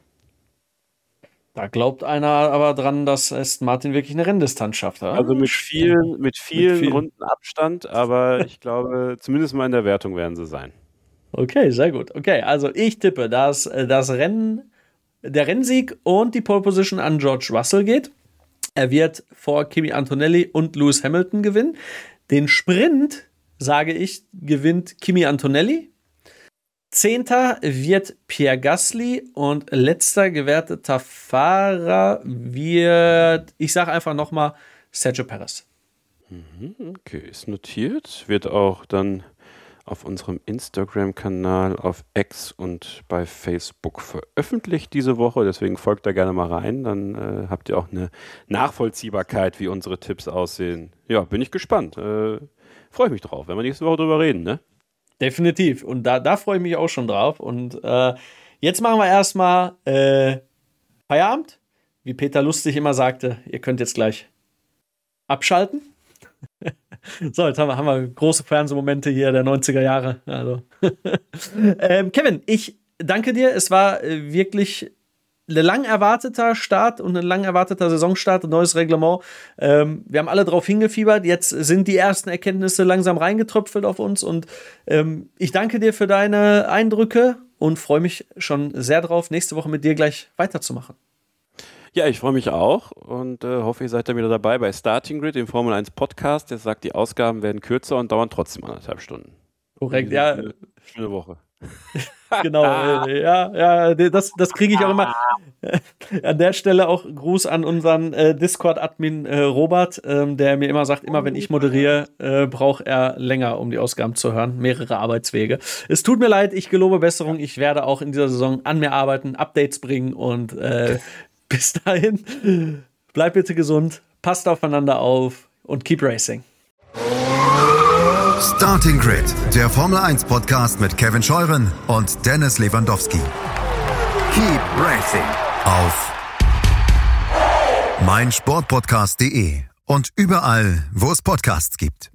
[SPEAKER 3] Da glaubt einer aber dran, dass Aston Martin wirklich eine Renndistanz schafft. Oder?
[SPEAKER 2] Also mit vielen Runden Abstand, aber ich glaube, zumindest mal in der Wertung werden sie sein.
[SPEAKER 3] Okay, sehr gut. Okay, also ich tippe, dass der Rennsieg und die Pole Position an George Russell geht. Er wird vor Kimi Antonelli und Lewis Hamilton gewinnen. Den Sprint, sage ich, gewinnt Kimi Antonelli. 10. wird Pierre Gasly und letzter gewerteter Fahrer wird, ich sage einfach nochmal, Sergio Perez.
[SPEAKER 2] Okay, ist notiert. Wird auch dann auf unserem Instagram-Kanal, auf X und bei Facebook veröffentlicht diese Woche. Deswegen folgt da gerne mal rein. Dann habt ihr auch eine Nachvollziehbarkeit, wie unsere Tipps aussehen. Ja, bin ich gespannt. Freue ich mich drauf, wenn wir nächste Woche drüber reden, ne?
[SPEAKER 3] Definitiv. Und da freue ich mich auch schon drauf. Und jetzt machen wir erstmal Feierabend. Wie Peter Lustig immer sagte, ihr könnt jetzt gleich abschalten. So, jetzt haben wir große Fernsehmomente hier der 90er Jahre. Also. Kevin, ich danke dir. Es war wirklich ein lang erwarteter Start und ein lang erwarteter Saisonstart, ein neues Reglement. Wir haben alle drauf hingefiebert. Jetzt sind die ersten Erkenntnisse langsam reingetröpfelt auf uns. Und ich danke dir für deine Eindrücke und freue mich schon sehr drauf, nächste Woche mit dir gleich weiterzumachen.
[SPEAKER 2] Ja, ich freue mich auch und hoffe, ihr seid dann wieder dabei bei Starting Grid, dem Formel 1 Podcast. Der sagt, die Ausgaben werden kürzer und dauern trotzdem 1,5 Stunden.
[SPEAKER 3] Korrekt, ja.
[SPEAKER 2] Schöne Woche.
[SPEAKER 3] Genau, das kriege ich auch immer. An der Stelle auch Gruß an unseren Discord-Admin Robert, der mir immer sagt, immer wenn ich moderiere, braucht er länger, um die Ausgaben zu hören. Mehrere Arbeitswege. Es tut mir leid, ich gelobe Besserung. Ich werde auch in dieser Saison an mir arbeiten, Updates bringen und bis dahin, bleibt bitte gesund, passt aufeinander auf und keep racing.
[SPEAKER 1] Starting Grid, der Formel 1 Podcast mit Kevin Scheuren und Dennis Lewandowski. Keep racing auf meinsportpodcast.de und überall, wo es Podcasts gibt.